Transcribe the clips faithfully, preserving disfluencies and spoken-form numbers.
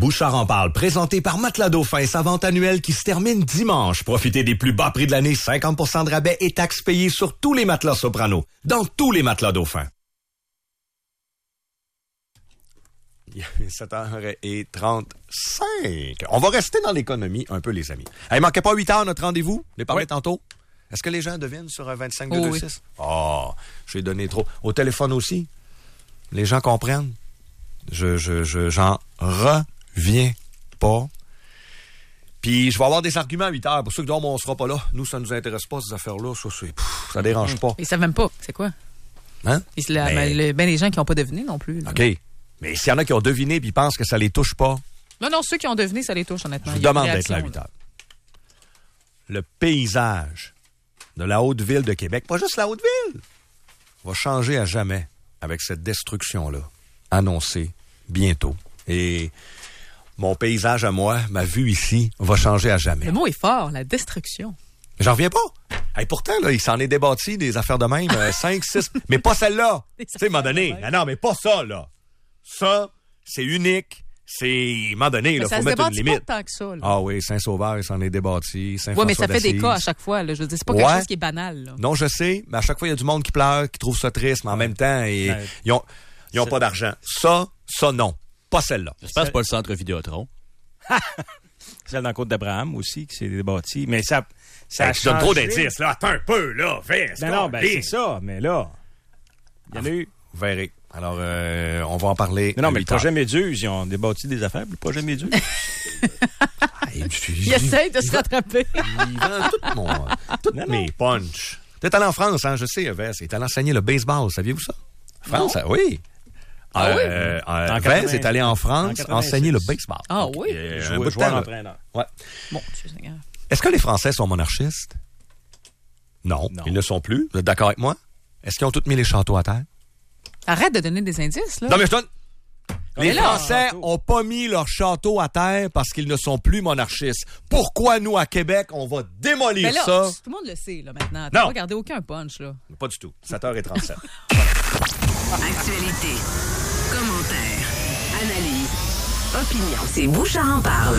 Bouchard en parle, présenté par Matelas Dauphin et sa vente annuelle qui se termine dimanche. Profitez des plus bas prix de l'année, cinquante pour cent de rabais et taxes payées sur tous les matelas Soprano, dans tous les Matelas Dauphin. sept heures trente-cinq. On va rester dans l'économie un peu, les amis. Il manquait pas huit heures notre rendez-vous, on les parlait oui. tantôt. Est-ce que les gens devinent sur un vingt-cinq deux deux six? Oh, j'ai donné trop. Au téléphone aussi, les gens comprennent. Je, je, je, j'en reviens pas. Puis je vais avoir des arguments à huit heures. Pour ceux qui disent, on sera pas là. Nous, ça nous intéresse pas, ces affaires-là. Ça, c'est, pff, ça dérange pas. Ils savent même pas. C'est quoi? Hein? Ils, la, mais... ben, le, ben, les gens qui n'ont pas deviné non plus. Là. OK. Mais s'il y en a qui ont deviné et ils pensent que ça les touche pas. Non, non, ceux qui ont deviné, ça les touche, honnêtement. Je vous demande d'être là à huit heures. Le paysage de la Haute-Ville de Québec, pas juste la Haute-Ville, va changer à jamais avec cette destruction-là, annoncée bientôt. Et mon paysage à moi, ma vue ici, va changer à jamais. Le mot est fort, la destruction. J'en reviens pas. Hey, pourtant, là, il s'en est débattu des affaires de même, cinq, six, mais pas celle-là. Tu sais, à un moment donné. Ah non, mais pas ça, là. Ça, c'est unique. C'est, à un moment donné, il faut mettre une limite. Pas tant que ça, là. Ah oui, Saint-Sauveur, il s'en est débattu. Oui, mais ça fait des cas à chaque fois. Là. Je veux dire, c'est pas ouais. quelque chose qui est banal. Là. Non, je sais, mais à chaque fois, il y a du monde qui pleure, qui trouve ça triste, mais en ouais. même temps, et, ouais. ils ont, ils ont pas d'argent. Ça, ça, non. Pas celle-là. J'espère que c'est pas le centre Vidéotron. Celle dans la Côte d'Abraham aussi, qui s'est débattue. Mais ça, ça ben, je donne trop d'indices, là. Attends un peu, là. Fais, ben non, ben c'est ça, mais là, il y en a eu. Vous verrez. Alors, euh, on va en parler. Non, non mais le projet Méduse, ils ont débattu des affaires. Le projet Méduse. Il essaie de se rattraper. Il vend tout mon, toutes non, mes punchs. T'es allé en France, hein, je sais, Vez. Il est allé enseigner le baseball. Saviez-vous ça? France, ah, oui. Ah oui? Euh, euh, Vez est allé en France en enseigner le baseball. Ah oui? Euh, joueur, joueur entraîneur. Ouais. Bon, Dieu Seigneur. Est-ce que les Français sont monarchistes? Non, non. Ils ne sont plus. Vous êtes d'accord avec moi? Est-ce qu'ils ont tous mis les châteaux à terre? Arrête de donner des indices, là. Non, mais je donne... Les là, Français n'ont pas mis leur château à terre parce qu'ils ne sont plus monarchistes. Pourquoi, nous, à Québec, on va démolir là, ça? Tout le monde le sait, là, maintenant. T'as pas gardé aucun punch, là. Pas du tout. sept heures trente-sept. Actualité, commentaires, analyse, opinion. C'est Bouchard en parle.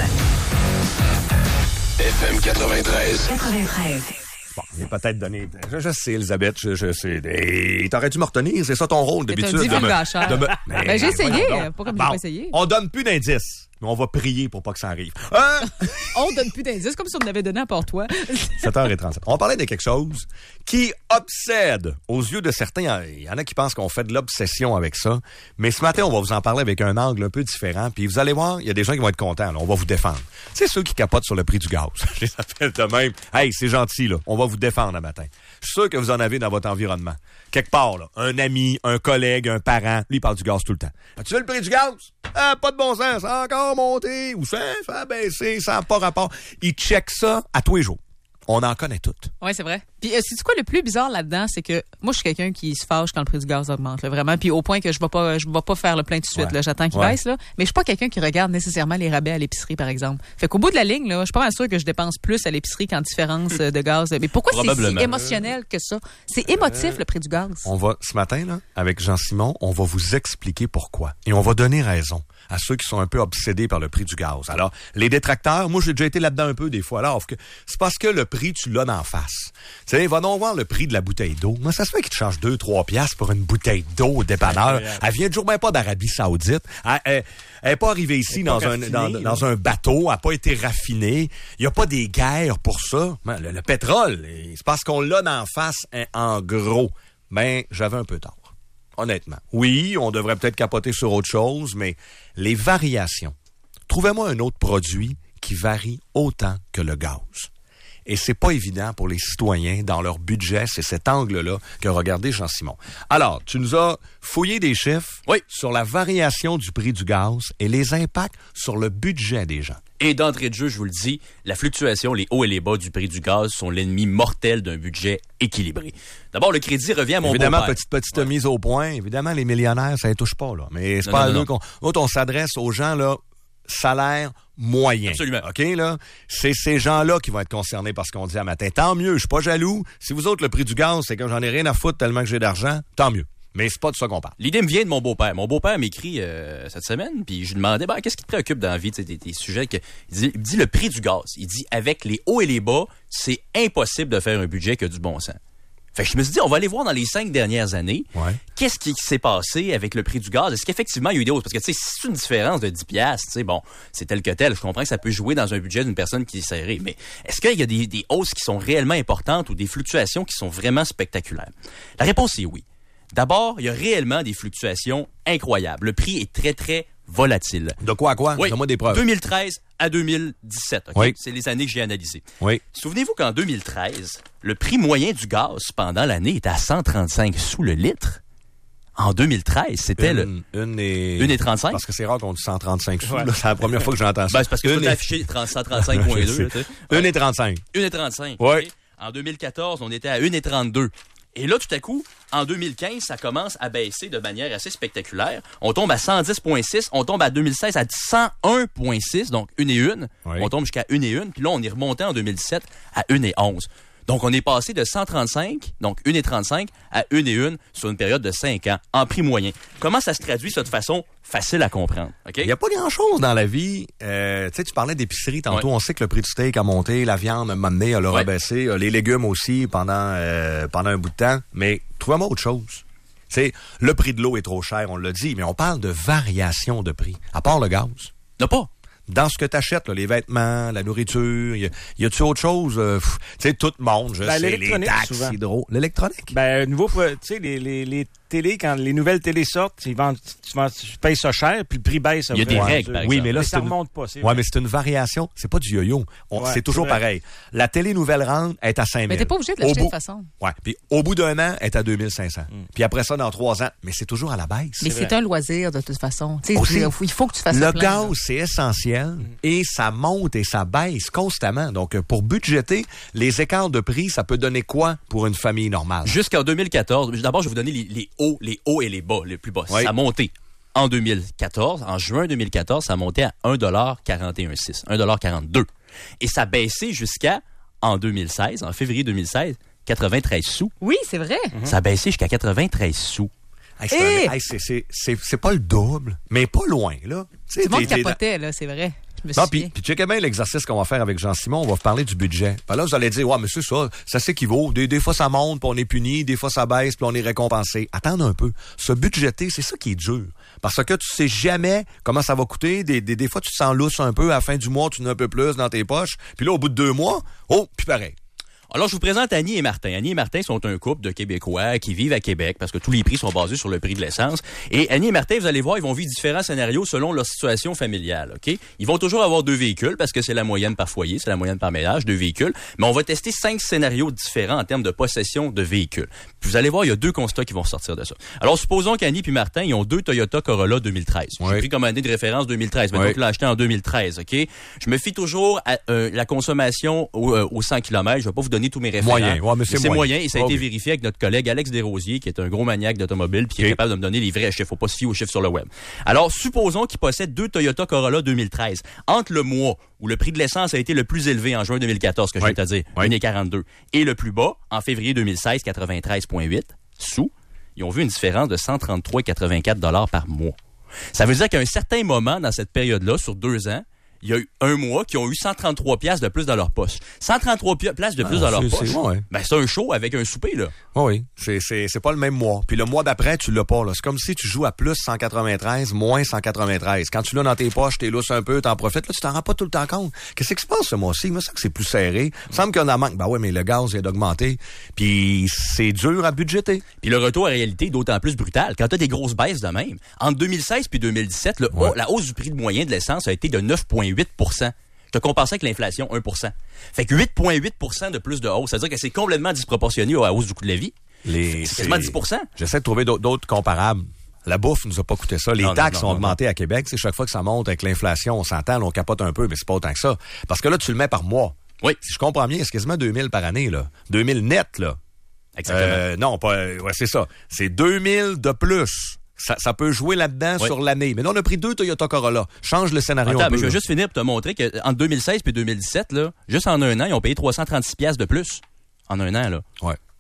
F M quatre-vingt-treize. quatre-vingt-treize. Bon, il est peut-être donné... Je, je sais, Elisabeth, je, je sais. Et t'aurais dû me retenir, c'est ça ton rôle d'habitude. C'est un divulgateur. De me... Ben, ben, j'ai essayé. Pourquoi bon, j'ai pas essayé? On donne plus d'indices, mais on va prier pour pas que ça arrive. Hein? On donne plus d'indices, comme si on en avait donné à part toi. sept heures trente-sept. On parlait de quelque chose qui obsède aux yeux de certains. Il y en a qui pensent qu'on fait de l'obsession avec ça. Mais ce matin, on va vous en parler avec un angle un peu différent. Puis vous allez voir, il y a des gens qui vont être contents. Là. On va vous défendre. C'est ceux qui capotent sur le prix du gaz. Je les appelle de même. Hey, c'est gentil, là. On va vous défendre un matin. Je suis sûr que vous en avez dans votre environnement. Quelque part, là. Un ami, un collègue, un parent. Lui, il parle du gaz tout le temps. As-tu vu le prix du gaz? Ah, pas de bon sens. Ça a encore monté. Ou ça, ça a baissé. Ça n'a pas rapport. Il check ça à tous les jours. On en connaît toutes. Oui, c'est vrai. Puis, euh, c'est quoi le plus bizarre là-dedans? C'est que moi, je suis quelqu'un qui se fâche quand le prix du gaz augmente, là, vraiment. Puis, au point que je ne vais pas, je vais pas faire le plein tout de suite. Ouais. Là, j'attends qu'il ouais. baisse. Là. Mais je suis pas quelqu'un qui regarde nécessairement les rabais à l'épicerie, par exemple. Fait qu'au bout de la ligne, là, je suis pas mal sûr que je dépense plus à l'épicerie qu'en différence de gaz. Mais pourquoi c'est si émotionnel que ça? C'est émotif, euh, le prix du gaz. On va, ce matin, là, avec Jean-Simon, on va vous expliquer pourquoi. Et on va donner raison à ceux qui sont un peu obsédés par le prix du gaz. Alors, les détracteurs, moi, j'ai déjà été là-dedans un peu des fois. Alors, c'est parce que le prix, tu l'as d'en face. Tu sais, va donc voir le prix de la bouteille d'eau. Moi, ça se fait qu'ils te changent deux, trois piastres pour une bouteille d'eau au dépanneur. Elle vient toujours même pas d'Arabie Saoudite. Elle, elle, elle est pas arrivée ici dans un, raffinée, dans, dans un bateau. Elle n'a pas été raffinée. Il n'y a pas des guerres pour ça. Le, le pétrole, c'est parce qu'on l'a d'en face, hein, en gros. Ben, j'avais un peu tort. Honnêtement. Oui, on devrait peut-être capoter sur autre chose, mais les variations. Trouvez-moi un autre produit qui varie autant que le gaz. Et c'est pas évident pour les citoyens dans leur budget, c'est cet angle-là que regardez Jean-Simon. Alors, tu nous as fouillé des chiffres oui. sur la variation du prix du gaz et les impacts sur le budget des gens. Et d'entrée de jeu, je vous le dis, la fluctuation, les hauts et les bas du prix du gaz sont l'ennemi mortel d'un budget équilibré. D'abord, le crédit revient à mon évidemment, beau-père. petite, petite ouais. mise au point. Évidemment, les millionnaires, ça les touche pas, là. Mais c'est non, pas non, à eux qu'on... Autre, on s'adresse aux gens, là, salaire moyen. Absolument. OK, là? C'est ces gens-là qui vont être concernés par ce qu'on dit à matin. Tant mieux, je suis pas jaloux. Si vous autres, le prix du gaz, c'est que j'en ai rien à foutre tellement que j'ai d'argent, tant mieux. Mais c'est pas de ça qu'on parle. L'idée me vient de mon beau-père. Mon beau-père m'écrit euh, cette semaine, puis je lui demandais, ben, qu'est-ce qui te préoccupe dans la vie, tu sais, des, des sujets que... Il dit, il dit le prix du gaz. Il dit, avec les hauts et les bas, c'est impossible de faire un budget qui a du bon sens. Fait que je me suis dit, on va aller voir dans les cinq dernières années, Ouais. qu'est-ce qui s'est passé avec le prix du gaz? Est-ce qu'effectivement, il y a eu des hausses? Parce que, tu sais, si c'est une différence de dix piastres, tu sais, bon, c'est tel que tel. Je comprends que ça peut jouer dans un budget d'une personne qui est serrée. Mais est-ce qu'il y a des, des hausses qui sont réellement importantes ou des fluctuations qui sont vraiment spectaculaires? La réponse est oui. D'abord, il y a réellement des fluctuations incroyables. Le prix est très, très volatile. De quoi à quoi? Oui. Donne-moi des preuves. deux mille treize à deux mille dix-sept. Okay? Oui. C'est les années que j'ai analysées. Oui. Souvenez-vous qu'en deux mille treize, le prix moyen du gaz pendant l'année était à cent trente-cinq sous le litre. En deux mille treize, c'était Une, le... une et... Une et trente-cinq? Parce que c'est rare qu'on dit cent trente-cinq sous. Ouais. Là, c'est la première fois que j'entends ça. Ben, c'est parce que une tout et... affiché cent trente-cinq virgule deux. Je sais. Une et trente-cinq. une et trente-cinq. Ouais. Okay? En deux mille quatorze, on était à une et trente-deux. Et là, tout à coup, en deux mille quinze, ça commence à baisser de manière assez spectaculaire. On tombe à cent dix virgule six. On tombe à deux mille seize à cent un virgule six, donc une et une. Oui. On tombe jusqu'à une et une. Puis là, on est remonté en deux mille dix-sept à une et onze. Donc, on est passé de cent trente-cinq, donc une et trente-cinq, à une et une sur une période de cinq ans, en prix moyen. Comment ça se traduit, ça, de façon facile à comprendre? OK? Il n'y a pas grand-chose dans la vie. Euh, tu sais, tu parlais d'épicerie tantôt. Ouais. On sait que le prix du steak a monté, la viande, à un moment donné, elle a Ouais. rebaissé, euh, les légumes aussi pendant, euh, pendant un bout de temps. Mais trouvez-moi autre chose. Tu sais, le prix de l'eau est trop cher, on l'a dit, mais on parle de variation de prix. À part le gaz. Non, pas. Dans ce que tu achètes, les vêtements, la nourriture, y, a, y a-tu autre chose? Euh, pff, tu sais, tout monte, je Ben, sais, les l'électronique, taxes, souvent. hydro. L'électronique? Ben, nouveau, tu sais, les, les, les télés, quand les nouvelles télés sortent, ils vendent, tu, vends- tu payes ça cher, puis le prix baisse. Il y a des règles, par Oui, exemple. mais là, Mais c'est ça une... remonte pas, c'est Ouais, vrai. mais c'est une variation. C'est pas du yo-yo. On- Ouais, c'est toujours c'est vrai. pareil. La télé nouvelle rentre est à cinq mille. Mais t'es pas obligé de Au l'acheter de bout- toute façon. Ouais. Puis au bout d'un an, elle est à deux mille cinq cents. Puis après ça, dans trois ans, mais c'est toujours à la baisse. Mais c'est un loisir de toute façon. Tu sais, Aussi, il faut que tu fasses le le plein, gaz, là. c'est essentiel et ça monte et ça baisse constamment. Donc, euh, pour budgéter, les écarts de prix, ça peut donner quoi pour une famille normale? Jusqu'en deux mille quatorze, d'abord, je vais vous donner les, les hauts, les hauts et les bas, les plus bas. Oui. Ça a monté en deux mille quatorze. En juin deux mille quatorze, ça a monté à un dollar quarante et un six, un dollar quarante-deux. Et ça a baissé jusqu'à, en deux mille seize, en février deux mille seize, quatre-vingt-treize sous. Oui, c'est vrai. Ça a baissé jusqu'à quatre-vingt-treize sous. Hey, c'est, Eh! un- hey, c'est, c'est, c'est, c'est pas le double, mais pas loin, là. Tu sais, Tout le monde t'es- t'es dans- capotait, là, c'est vrai. Je me Non, souviens. puis, puis checkez bien l'exercice qu'on va faire avec Jean-Simon. On va vous parler du budget. Ben là, vous allez dire, ouais, mais c'est ça, ça s'équivaut. Des, des fois, ça monte, puis on est puni. Des fois, ça baisse, puis on est récompensé. Attends un peu. Se budgéter, c'est ça qui est dur. Parce que tu sais jamais comment ça va coûter. Des, des, des fois, tu te sens lousse un peu. À la fin du mois, tu en as un peu plus dans tes poches. Puis là, au bout de deux mois, oh, puis pareil. Alors, je vous présente Annie et Martin. Annie et Martin sont un couple de Québécois qui vivent à Québec parce que tous les prix sont basés sur le prix de l'essence. Et Annie et Martin, vous allez voir, ils vont vivre différents scénarios selon leur situation familiale, OK? Ils vont toujours avoir deux véhicules parce que c'est la moyenne par foyer, c'est la moyenne par ménage, deux véhicules. Mais on va tester cinq scénarios différents en termes de possession de véhicules. Puis vous allez voir, il y a deux constats qui vont sortir de ça. Alors, supposons qu'Annie et Martin, ils ont deux Toyota Corolla deux mille treize. Oui. J'ai pris comme année de référence deux mille treize. Mais Oui. donc, l'a acheté en deux mille treize, OK? Je me fie toujours à euh, la consommation au, euh, au cent kilomètres. Je vais pas vous donner tous mes références. Moyen. Ouais, mais c'est c'est moyen. moyen. Et ça a Oh, été oui. vérifié avec notre collègue Alex Desrosiers, qui est un gros maniaque d'automobile, puis qui Ok. est capable de me donner les vrais chiffres. Faut pas se fier aux chiffres sur le web. Alors, supposons qu'il possède deux Toyota Corolla deux mille treize. Entre le mois où le prix de l'essence a été le plus élevé en juin deux mille quatorze, que je Oui. viens de te dire, Oui. un virgule quarante-deux, et le plus bas, en février deux mille seize, quatre-vingt-treize virgule huit sous, ils ont vu une différence de cent trente-trois virgule quatre-vingt-quatre dollars par mois. Ça veut dire qu'à un certain moment dans cette période-là, sur deux ans, il y a eu un mois qui ont eu cent trente-trois piastres de plus dans leur poche. cent trente-trois piastres de plus Ah, dans leur c'est- poche. c'est- ouais. Ben, c'est un show avec un souper, là. Oui, oui. C'est, c'est, c'est pas le même mois. Puis le mois d'après, tu l'as pas, là. C'est comme si tu joues à plus cent quatre-vingt-treize, moins cent quatre-vingt-treize. Quand tu l'as dans tes poches, t'es lousse un peu, t'en profites. Là, tu t'en rends pas tout le temps compte. Qu'est-ce qui se passe ce mois-ci? Moi, ça que c'est plus serré. Il me semble qu'il y en a manque. Ben ouais, mais le gaz vient d'augmenter. Puis c'est dur à budgéter. Puis le retour à réalité est d'autant plus brutal. Quand tu as des grosses baisses de même, entre deux mille seize puis deux mille dix-sept, le, Ouais. oh, la hausse du prix de moyen de l'essence a été de neuf virgule huit pour cent. Je te compare ça avec l'inflation, un pour cent. Fait que huit virgule huit pour cent de plus de hausse. C'est-à-dire que c'est complètement disproportionné à la hausse du coût de la vie. Les, C'est quasiment dix pour cent. J'essaie de trouver d'autres, d'autres comparables. La bouffe nous a pas coûté ça. Les Non, non, taxes non, sont non, augmentées à Québec. C'est chaque fois que ça monte avec l'inflation, on s'entend, là, on capote un peu, mais c'est pas autant que ça. Parce que là, tu le mets par mois. Oui, Si je comprends bien, c'est quasiment deux mille par année, là. deux mille net, là. exactement. Euh, non, pas, euh, ouais, c'est ça. C'est deux mille de plus. Ça, ça peut jouer là-dedans Oui. sur l'année. Mais là, on a pris deux Toyota Corolla. Change le scénario Attends, un peu. mais je vais là. juste finir pour te montrer qu'entre deux mille seize et deux mille dix-sept, là, juste en un an, ils ont payé trois cent trente-six piastres de plus. En un an, là. Ouais.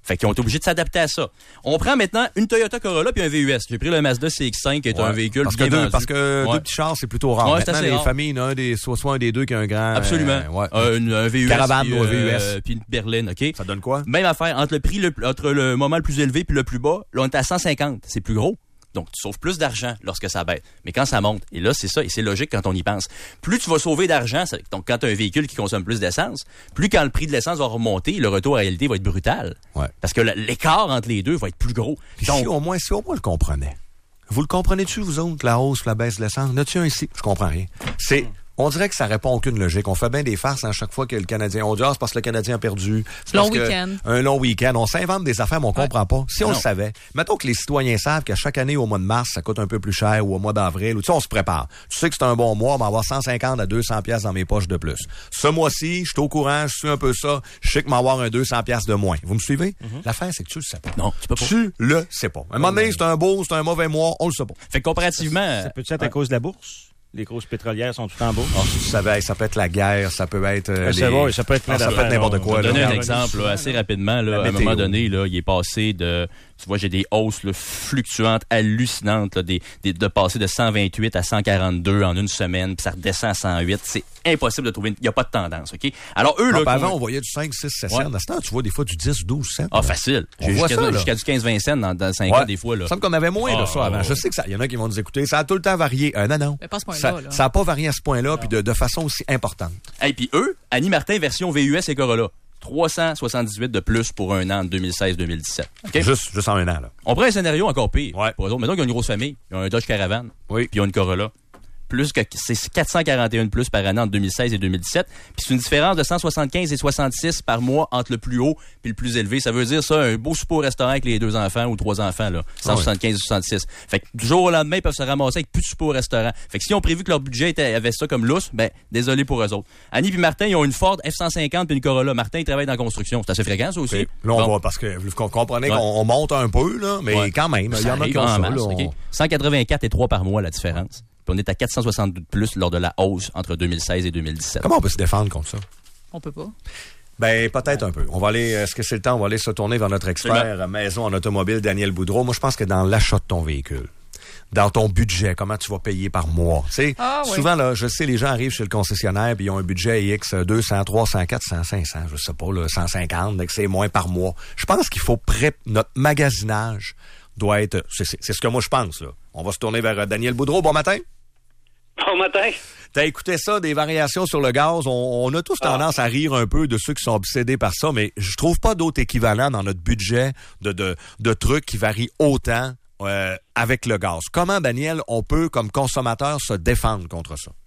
Fait qu'ils ont été obligés de s'adapter à ça. On prend maintenant une Toyota Corolla puis un V U S. J'ai pris le Mazda C X cinq qui est ouais. un véhicule parce bien que deux, vendu. Parce que ouais. deux petits chars, c'est plutôt rare. Ouais, maintenant, les rare. familles, il y en a un des, soit, soit un des deux qui a un grand... Absolument. Euh, ouais. un, un V U S. Caravane ou un V U S. Euh, puis une berline, OK? Ça donne quoi? Même affaire. Entre le prix, le, entre le moment le plus élevé puis le plus bas, là, on est à cent cinquante. C'est plus gros. Donc, tu sauves plus d'argent lorsque ça baisse. Mais quand ça monte, et là, c'est ça, et c'est logique quand on y pense, plus tu vas sauver d'argent, donc quand tu as un véhicule qui consomme plus d'essence, plus quand le prix de l'essence va remonter, le retour à réalité va être brutal. Ouais. Parce que l'écart entre les deux va être plus gros. Donc, si au moins, si au moins le comprenait. Vous le comprenez-tu, vous autres, la hausse, la baisse de l'essence? N'as-tu un ici? Je comprends rien. C'est... On dirait que ça répond à aucune logique. On fait bien des farces à chaque fois que le Canadien... On dit, ah, c'est parce que le Canadien a perdu. C'est long week-end. Un long week-end. On s'invente des affaires, mais on comprend ouais. pas. Si on non. le savait, mettons que les citoyens savent qu'à chaque année, au mois de mars, ça coûte un peu plus cher, ou au mois d'avril, ou tu sais, on se prépare. Tu sais que c'est un bon mois, on va avoir cent cinquante à deux cents piastres dans mes poches de plus. Ce mois-ci, je suis au courant, je suis un peu ça, je sais que m'en avoir un deux cents piastres de moins. Vous me suivez? Mm-hmm. L'affaire, c'est que tu le sais pas. Non, tu peux pas. Tu le sais pas. À un moment donné, c'est un beau, c'est un mauvais mois, on le sait pas. Fait que comparativement... Ça, ça peut être à cause de la bourse? Les grosses pétrolières sont tout en bas. Oh, tu savais, ça peut être la guerre, ça peut être... Euh, les... bon, ça peut être, ah, ça peut être n'importe quoi. Je vais donner là. un exemple là, assez rapidement. Là, à un moment donné, là, il est passé de... Tu vois, j'ai des hausses là, fluctuantes, hallucinantes, là, des, des, de passer de cent vingt-huit à cent quarante-deux en une semaine, puis ça redescend à cent huit. C'est impossible de trouver... Il n'y a pas de tendance, OK? Alors, eux... Non, là, avant, on voyait du cinq, six, sept cents. À ce temps, tu vois des fois du dix, douze cents. Ah, facile. J'ai jusqu'à, jusqu'à du quinze, vingt cents dans, dans cinq ouais. ans, des fois. Là. Il semble qu'on avait moins ah, de ça avant. Oh. Je sais que ça... Il y en a qui vont nous écouter. Ça a tout le temps varié. Euh, non, non. Mais pas à ce point-là. Ça là. ça a pas varié à ce point-là, puis de, de façon aussi importante. Et puis eux, Annie Martin, version V U S et Corolla. trois cent soixante-dix-huit de plus pour un an en deux mille seize deux mille dix-sept. Okay? Juste, juste en un an, là. On prend un scénario encore pire. Ouais. Pour eux autres. Mettons qu'ils ont une grosse famille. Ils ont un Dodge Caravan. Oui. Puis ils ont une Corolla. Plus que, c'est quatre cent quarante et un de plus par année en deux mille seize et deux mille dix-sept. Puis c'est une différence de cent soixante-quinze et soixante-six par mois entre le plus haut puis le plus élevé. Ça veut dire ça, un beau souper au restaurant avec les deux enfants ou trois enfants, là. cent soixante-quinze et soixante-six. Fait que du jour au lendemain, ils peuvent se ramasser avec plus de souper au restaurant. Fait que s'ils ont prévu que leur budget était, avait ça comme lousse, ben, désolé pour eux autres. Annie puis Martin, ils ont une Ford F cent cinquante puis une Corolla. Martin, il travaille dans la construction. C'est assez fréquent, ça aussi. Okay. Là, on bon. va, parce que vous comprenez ouais. qu'on on monte un peu, là, mais ouais. quand même, il y en a qui ont ça, masse, là, on... okay. cent quatre-vingt-quatre et trois par mois, la différence. Puis on est à quatre cent soixante-deux de plus lors de la hausse entre deux mille seize et deux mille dix-sept. Comment on peut se défendre contre ça? On peut pas. Ben, peut-être un peu. On va aller, est-ce que c'est le temps? On va aller se tourner vers notre expert à maison en automobile, Daniel Boudreau. Moi, je pense que dans l'achat de ton véhicule, dans ton budget, comment tu vas payer par mois. Tu sais, ah, oui. souvent, là, je sais, les gens arrivent chez le concessionnaire puis ils ont un budget X deux cents, trois cents, quatre cents, cinq cents, je sais pas, là, cent cinquante, donc c'est moins par mois. Je pense qu'il faut pré... notre magasinage doit être, c'est, c'est, c'est ce que moi je pense, là. On va se tourner vers euh, Daniel Boudreau. Bon matin. Bon matin. T'as écouté ça, des variations sur le gaz. On, on a tous tendance ah. à rire un peu de ceux qui sont obsédés par ça, mais je trouve pas d'autres équivalents dans notre budget de, de, de trucs qui varient autant euh, avec le gaz. Comment, Daniel, on peut, comme consommateur, se défendre contre ça?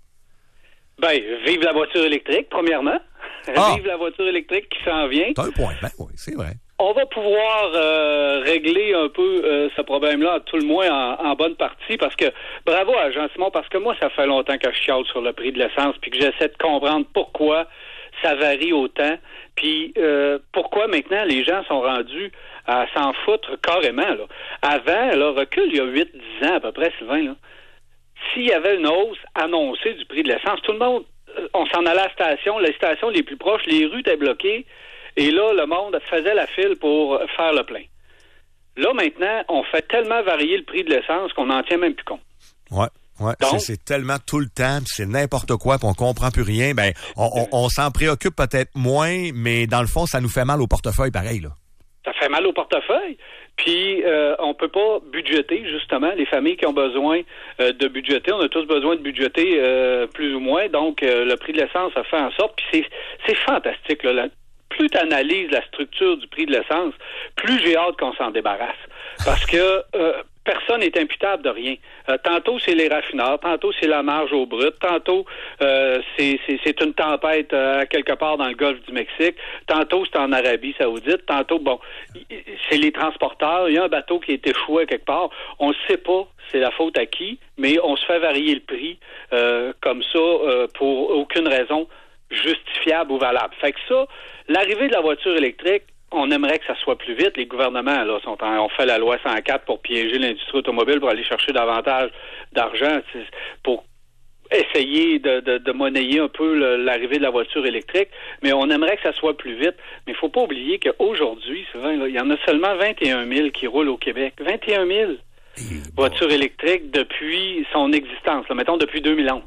Ben, vive la voiture électrique, premièrement. Ah. Vive la voiture électrique qui s'en vient. T'as un point. Ben oui, c'est vrai. On va pouvoir euh, régler un peu euh, ce problème-là, à tout le moins en, en bonne partie, parce que, bravo à Jean-Simon, parce que moi, ça fait longtemps que je chiale sur le prix de l'essence, puis que j'essaie de comprendre pourquoi ça varie autant, puis euh, pourquoi maintenant les gens sont rendus à s'en foutre carrément. Là. Avant, là, recul il y a huit dix ans à peu près, Sylvain, là, s'il y avait une hausse annoncée du prix de l'essence, tout le monde, on s'en allait à la station, les stations les plus proches, les rues étaient bloquées, et là, le monde faisait la file pour faire le plein. Là, maintenant, on fait tellement varier le prix de l'essence qu'on n'en tient même plus compte. Ouais. Ouais, Donc, c'est, c'est tellement tout le temps, c'est n'importe quoi, puis on comprend plus rien. Ben, on, on, on s'en préoccupe peut-être moins, mais dans le fond, ça nous fait mal au portefeuille, pareil, là. Ça fait mal au portefeuille. Puis, euh, on peut pas budgéter, justement. Les familles qui ont besoin euh, de budgéter, on a tous besoin de budgéter euh, plus ou moins. Donc, euh, le prix de l'essence, ça fait en sorte. Puis, c'est, c'est fantastique, là. La, plus tu analyses la structure du prix de l'essence, plus j'ai hâte qu'on s'en débarrasse. Parce que euh, personne n'est imputable de rien. Euh, tantôt, c'est les raffineurs, tantôt, c'est la marge au brut, tantôt, euh, c'est, c'est, c'est une tempête euh, quelque part dans le golfe du Mexique, tantôt, c'est en Arabie Saoudite, tantôt, bon, c'est les transporteurs, il y a un bateau qui est échoué quelque part, on ne sait pas c'est la faute à qui, mais on se fait varier le prix euh, comme ça euh, pour aucune raison justifiable ou valable. Fait que ça, l'arrivée de la voiture électrique, on aimerait que ça soit plus vite. Les gouvernements, là, sont en, ont fait la loi cent quatre pour piéger l'industrie automobile pour aller chercher davantage d'argent pour essayer de, de, de monnayer un peu le, l'arrivée de la voiture électrique, mais on aimerait que ça soit plus vite. Mais il faut pas oublier qu'aujourd'hui, souvent, là, il y en a seulement vingt et un mille qui roulent au Québec. vingt et un mille voitures électriques depuis son existence, là, mettons depuis deux mille onze.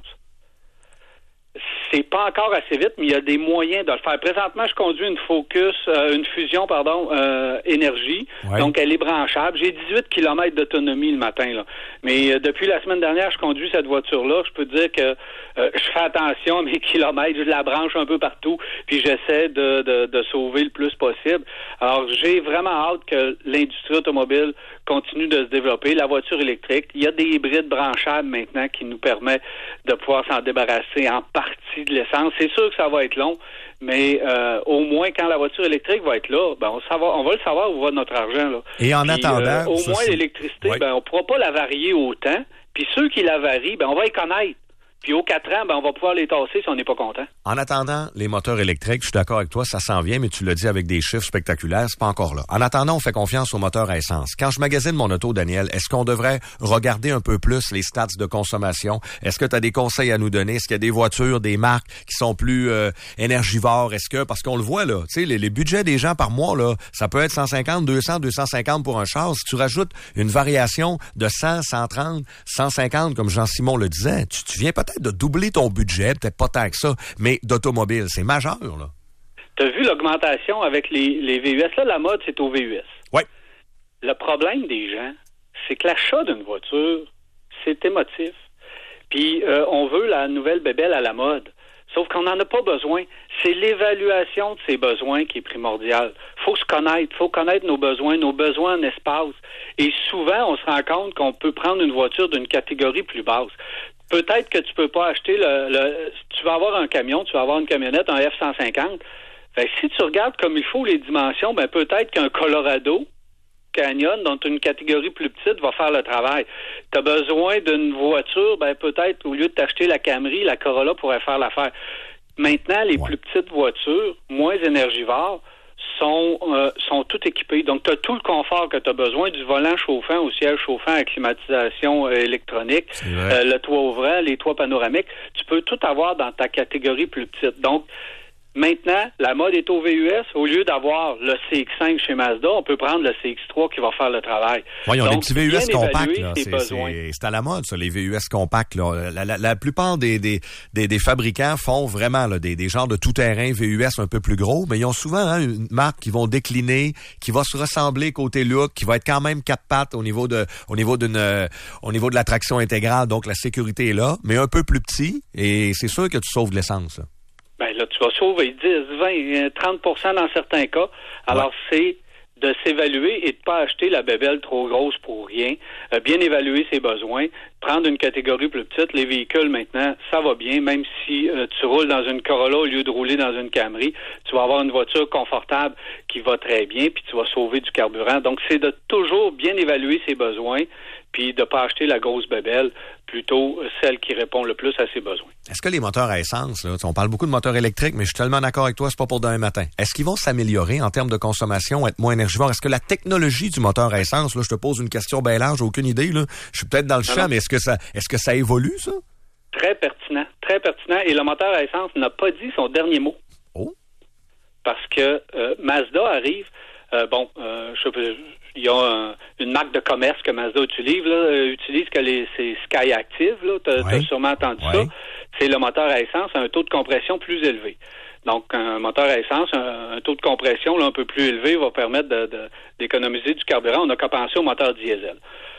C'est pas encore assez vite, mais il y a des moyens de le faire. Présentement, je conduis une Focus, euh, une Fusion, pardon, euh, énergie. Ouais. Donc, elle est branchable. J'ai dix-huit kilomètres d'autonomie le matin, là. Mais euh, depuis la semaine dernière, je conduis cette voiture-là. Je peux dire que euh, je fais attention à mes kilomètres. Je la branche un peu partout, puis j'essaie de, de, de sauver le plus possible. Alors, j'ai vraiment hâte que l'industrie automobile continue de se développer. La voiture électrique, il y a des hybrides branchables maintenant qui nous permettent de pouvoir s'en débarrasser en partie de l'essence. C'est sûr que ça va être long, mais euh, au moins quand la voiture électrique va être là, ben on, savoir, on va le savoir où va notre argent. Là. Et en puis, attendant... Euh, au ça, moins c'est... l'électricité, oui. ben on pourra pas la varier autant. Puis ceux qui la varient, ben on va les connaître. Puis aux quatre ans, ben on va pouvoir les tasser si on n'est pas content. En attendant, les moteurs électriques, je suis d'accord avec toi, ça s'en vient, mais tu l'as dit avec des chiffres spectaculaires, c'est pas encore là. En attendant, on fait confiance aux moteurs à essence. Quand je magasine mon auto, Daniel, est-ce qu'on devrait regarder un peu plus les stats de consommation? Est-ce que tu as des conseils à nous donner? Est-ce qu'il y a des voitures, des marques qui sont plus euh, énergivores? Est-ce que, parce qu'on le voit là, tu sais, les, les budgets des gens par mois, là, ça peut être cent cinquante, deux cents, deux cent cinquante pour un char. Si tu rajoutes une variation de cent, cent trente, cent cinquante, comme Jean-Simon le disait, tu, tu viens peut-être de doubler ton budget, peut-être pas tant que ça, mais d'automobile, c'est majeur, là. Tu as vu l'augmentation avec les, les V U S. Là, la mode, c'est au V U S. Oui. Le problème des gens, c'est que l'achat d'une voiture, c'est émotif. Puis, euh, on veut la nouvelle bébelle à la mode. Sauf qu'on n'en a pas besoin. C'est l'évaluation de ces besoins qui est primordiale. Faut se connaître. Faut connaître nos besoins, nos besoins en espace. Et souvent, on se rend compte qu'on peut prendre une voiture d'une catégorie plus basse. Peut-être que tu peux pas acheter le, le... Tu vas avoir un camion, tu vas avoir une camionnette, un F cent cinquante. Fait que si tu regardes comme il faut les dimensions, ben peut-être qu'un Colorado Canyon, dont une catégorie plus petite, va faire le travail. Tu as besoin d'une voiture, ben peut-être au lieu de t'acheter la Camry, la Corolla pourrait faire l'affaire. Maintenant, les ouais. plus petites voitures, moins énergivores, sont euh, sont toutes équipées. Donc, tu as tout le confort que tu as besoin, du volant chauffant au siège chauffant à climatisation euh, électronique, euh, le toit ouvrant, les toits panoramiques. Tu peux tout avoir dans ta catégorie plus petite. Donc, maintenant, la mode est au V U S. Au lieu d'avoir le C X cinq chez Mazda, on peut prendre le C X trois qui va faire le travail. Oui, ils ont Donc, des petits V U S compacts. Là. C'est, c'est, c'est à la mode, ça, les V U S compacts. Là. La, la, la plupart des, des, des, des fabricants font vraiment là, des, des genres de tout-terrain V U S un peu plus gros, mais ils ont souvent hein, une marque qui vont décliner, qui va se ressembler côté look, qui va être quand même quatre pattes au niveau de au niveau d'une euh, au niveau de la traction intégrale. Donc, la sécurité est là, mais un peu plus petit. Et c'est sûr que tu sauves de l'essence. Là. Ben là, tu vas sauver dix, vingt, trente pour cent dans certains cas. Alors, ouais. c'est de s'évaluer et de ne pas acheter la bébelle trop grosse pour rien. Euh, bien évaluer ses besoins. Prendre une catégorie plus petite. Les véhicules, maintenant, ça va bien. Même si euh, tu roules dans une Corolla au lieu de rouler dans une Camry, tu vas avoir une voiture confortable qui va très bien, puis tu vas sauver du carburant. Donc, c'est de toujours bien évaluer ses besoins, puis de ne pas acheter la grosse bébelle, plutôt celle qui répond le plus à ses besoins. Est-ce que les moteurs à essence, là, on parle beaucoup de moteurs électriques, mais je suis tellement d'accord avec toi, c'est pas pour demain matin. Est-ce qu'ils vont s'améliorer en termes de consommation, être moins énergivores? Est-ce que la technologie du moteur à essence, là, je te pose une question bien large, j'ai aucune idée, là. Je suis peut-être dans le champ, mais est-ce que ça, est-ce que ça évolue, ça? Très pertinent, très pertinent. Et le moteur à essence n'a pas dit son dernier mot. Oh. Parce que euh, Mazda arrive, euh, bon, euh, je sais il y a un, une marque de commerce que Mazda utilise, là, euh, utilise que les, c'est Sky Active, là, t'as, ouais. t'as sûrement entendu ouais. ça. C'est le moteur à essence à un taux de compression plus élevé. Donc, un moteur à essence, un, un taux de compression là, un peu plus élevé va permettre de, de, d'économiser du carburant. On n'a qu'à penser au moteur diesel.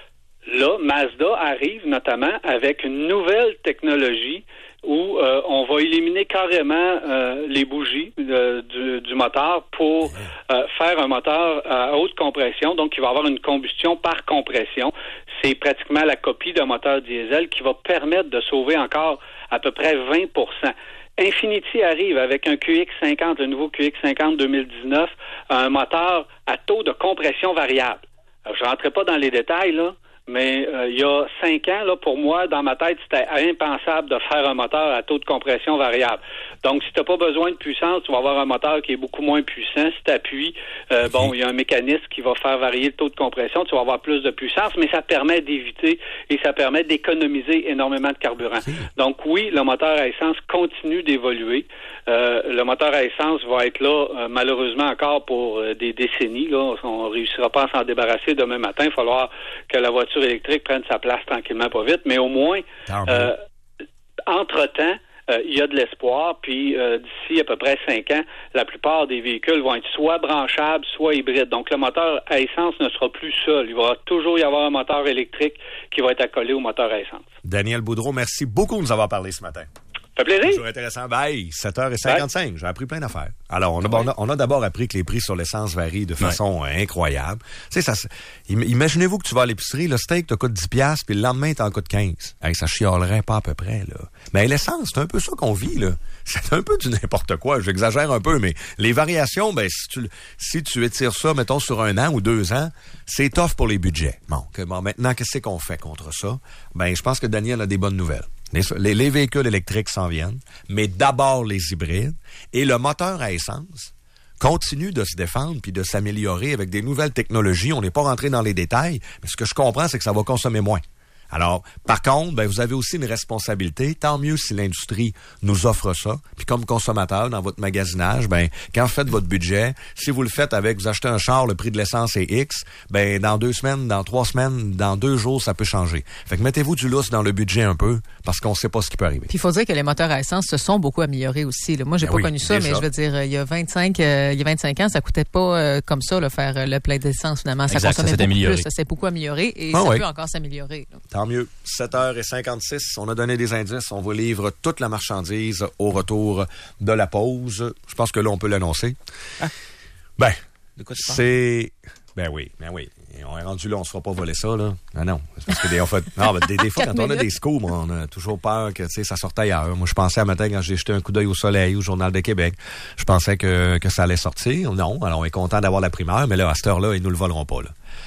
Là, Mazda arrive notamment avec une nouvelle technologie où euh, on va éliminer carrément euh, les bougies euh, du, du moteur pour euh, faire un moteur à haute compression, donc qui va avoir une combustion par compression. C'est pratiquement la copie d'un moteur diesel qui va permettre de sauver encore à peu près vingt pour cent. Infiniti arrive avec un Q X cinquante, le nouveau Q X cinquante deux mille dix-neuf, un moteur à taux de compression variable. Alors, je ne rentrerai pas dans les détails, là, Mais euh, il y a cinq ans, là, pour moi, dans ma tête, c'était impensable de faire un moteur à taux de compression variable. Donc, si tu n'as pas besoin de puissance, tu vas avoir un moteur qui est beaucoup moins puissant. Si tu appuies, euh, bon, il y a un mécanisme qui va faire varier le taux de compression, tu vas avoir plus de puissance, mais ça permet d'éviter et ça permet d'économiser énormément de carburant. Donc, oui, le moteur à essence continue d'évoluer. Euh, le moteur à essence va être là, euh, malheureusement, encore pour euh, des décennies. Là. On ne réussira pas à s'en débarrasser demain matin. Il va falloir que la voiture électrique prenne sa place tranquillement, pas vite. Mais au moins, euh, entre-temps, il euh, y a de l'espoir. Puis euh, d'ici à peu près cinq ans, la plupart des véhicules vont être soit branchables, soit hybrides. Donc, le moteur à essence ne sera plus seul. Il va toujours y avoir un moteur électrique qui va être accolé au moteur à essence. Daniel Boudreau, merci beaucoup de nous avoir parlé ce matin. Ça fait plaisir. Toujours intéressant. Bye. sept heures cinquante-cinq. Bye. J'ai appris plein d'affaires. Alors, on a, on a, on a d'abord appris que les prix sur l'essence varient de façon ouais. incroyable. Tu sais, ça, imaginez-vous que tu vas à l'épicerie, le steak te coûte dix piastres, puis le lendemain, t'en coûte quinze. Hey, ça chialerait pas à peu près, là. Mais l'essence, c'est un peu ça qu'on vit, là. C'est un peu du n'importe quoi. J'exagère un peu, mais les variations, ben, si tu, si tu étires ça, mettons, sur un an ou deux ans, c'est tough pour les budgets. Bon, que, bon maintenant, qu'est-ce qu'on fait contre ça? Ben, je pense que Daniel a des bonnes nouvelles. Les, les, les véhicules électriques s'en viennent, mais d'abord les hybrides. Et le moteur à essence continue de se défendre puis de s'améliorer avec des nouvelles technologies. On n'est pas rentré dans les détails, mais ce que je comprends, c'est que ça va consommer moins. Alors, par contre, ben, vous avez aussi une responsabilité. Tant mieux si l'industrie nous offre ça. Puis comme consommateur, dans votre magasinage, ben, quand vous faites votre budget, si vous le faites avec, vous achetez un char, le prix de l'essence est X, ben, dans deux semaines, dans trois semaines, dans deux jours, ça peut changer. Fait que mettez-vous du lousse dans le budget un peu, parce qu'on sait pas ce qui peut arriver. Puis il faut dire que les moteurs à essence se sont beaucoup améliorés aussi, là. Moi, j'ai ben pas oui, connu ça, mais ça. Je veux dire, il y a vingt-cinq, euh, il y a vingt-cinq ans, ça coûtait pas euh, comme ça, là, faire euh, le plein d'essence, finalement. Ça exact, consommait ça beaucoup amélioré. Plus. Ça s'est beaucoup amélioré et ah, ça oui. peut encore s'améliorer, là. Tant mieux. sept heures cinquante-six, on a donné des indices, on vous livre toute la marchandise au retour de la pause. Je pense que là, on peut l'annoncer. Ah. Ben, de quoi tu parles? C'est... Ben oui, ben oui. Et on est rendu là, on se fera pas voler ça, là. Ah non, c'est parce que des, en fait, non, des, des fois, quand on a des scoops, on a toujours peur que, tu sais, ça sorte ailleurs. Moi, je pensais à matin, quand j'ai jeté un coup d'œil au Soleil, au Journal de Québec, je pensais que, que ça allait sortir. Non, alors on est content d'avoir la primeur, mais là, à cette heure-là, ils nous le voleront pas, là.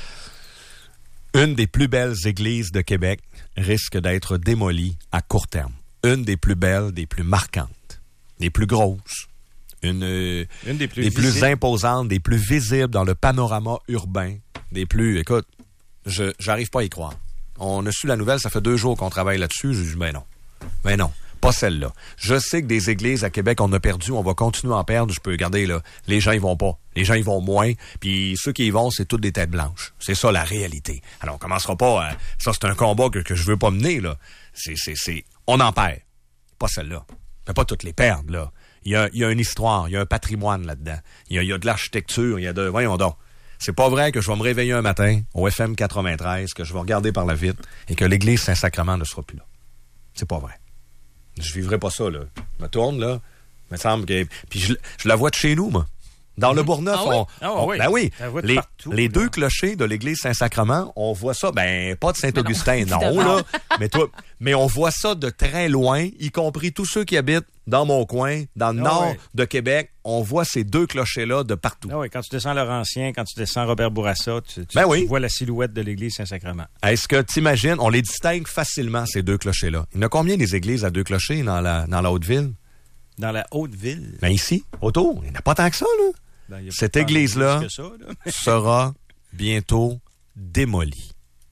Une des plus belles églises de Québec risque d'être démolie à court terme. Une des plus belles, des plus marquantes, des plus grosses, une, une des plus, des plus imposantes, des plus visibles dans le panorama urbain, des plus... Écoute, je j'arrive pas à y croire. On a su la nouvelle, ça fait deux jours qu'on travaille là-dessus. Je dis, ben non, ben non. Pas celle-là. Je sais que des églises à Québec, on a perdu, on va continuer à en perdre. Je peux regarder, là, les gens, ils vont pas. Les gens, ils vont moins. Puis ceux qui y vont, c'est toutes des têtes blanches. C'est ça, la réalité. Alors, on commencera pas à... Ça, c'est un combat que, que je veux pas mener, là. C'est, c'est, c'est... On en perd. Pas celle-là. On peut pas toutes les perdre, là. Il y a, il y a une histoire, il y a un patrimoine là-dedans. Il y a, il y a de l'architecture, il y a de... Voyons donc. C'est pas vrai que je vais me réveiller un matin au F M quatre-vingt-treize, que je vais regarder par la vitre et que l'église Saint-Sacrement ne sera plus là. C'est pas vrai. Je vivrai pas ça, là. Je me tourne, là. Il me semble que... Puis je, je la vois de chez nous, moi. Dans le Bourgneuf, ah on, oui? Ah on... oui. Ben oui. Les, partout, les deux clochers de l'église Saint-Sacrement, on voit ça, ben, pas de Saint-Augustin, non, non là. Mais toi, mais on voit ça de très loin, y compris tous ceux qui habitent dans mon coin, dans le ah nord oui. de Québec. On voit ces deux clochers-là de partout. Ah oui, quand tu descends Laurentien, quand tu descends Robert Bourassa, tu, tu, ben tu oui. vois la silhouette de l'église Saint-Sacrement. Est-ce que tu imagines, on les distingue facilement, ces deux clochers-là. Il y en a combien des églises à deux clochers dans la, dans la Haute-Ville? Dans la Haute-Ville? Ben ici, autour. Il n'y en a pas tant que ça, là. Ben, cette église-là ça, là. sera bientôt démolie.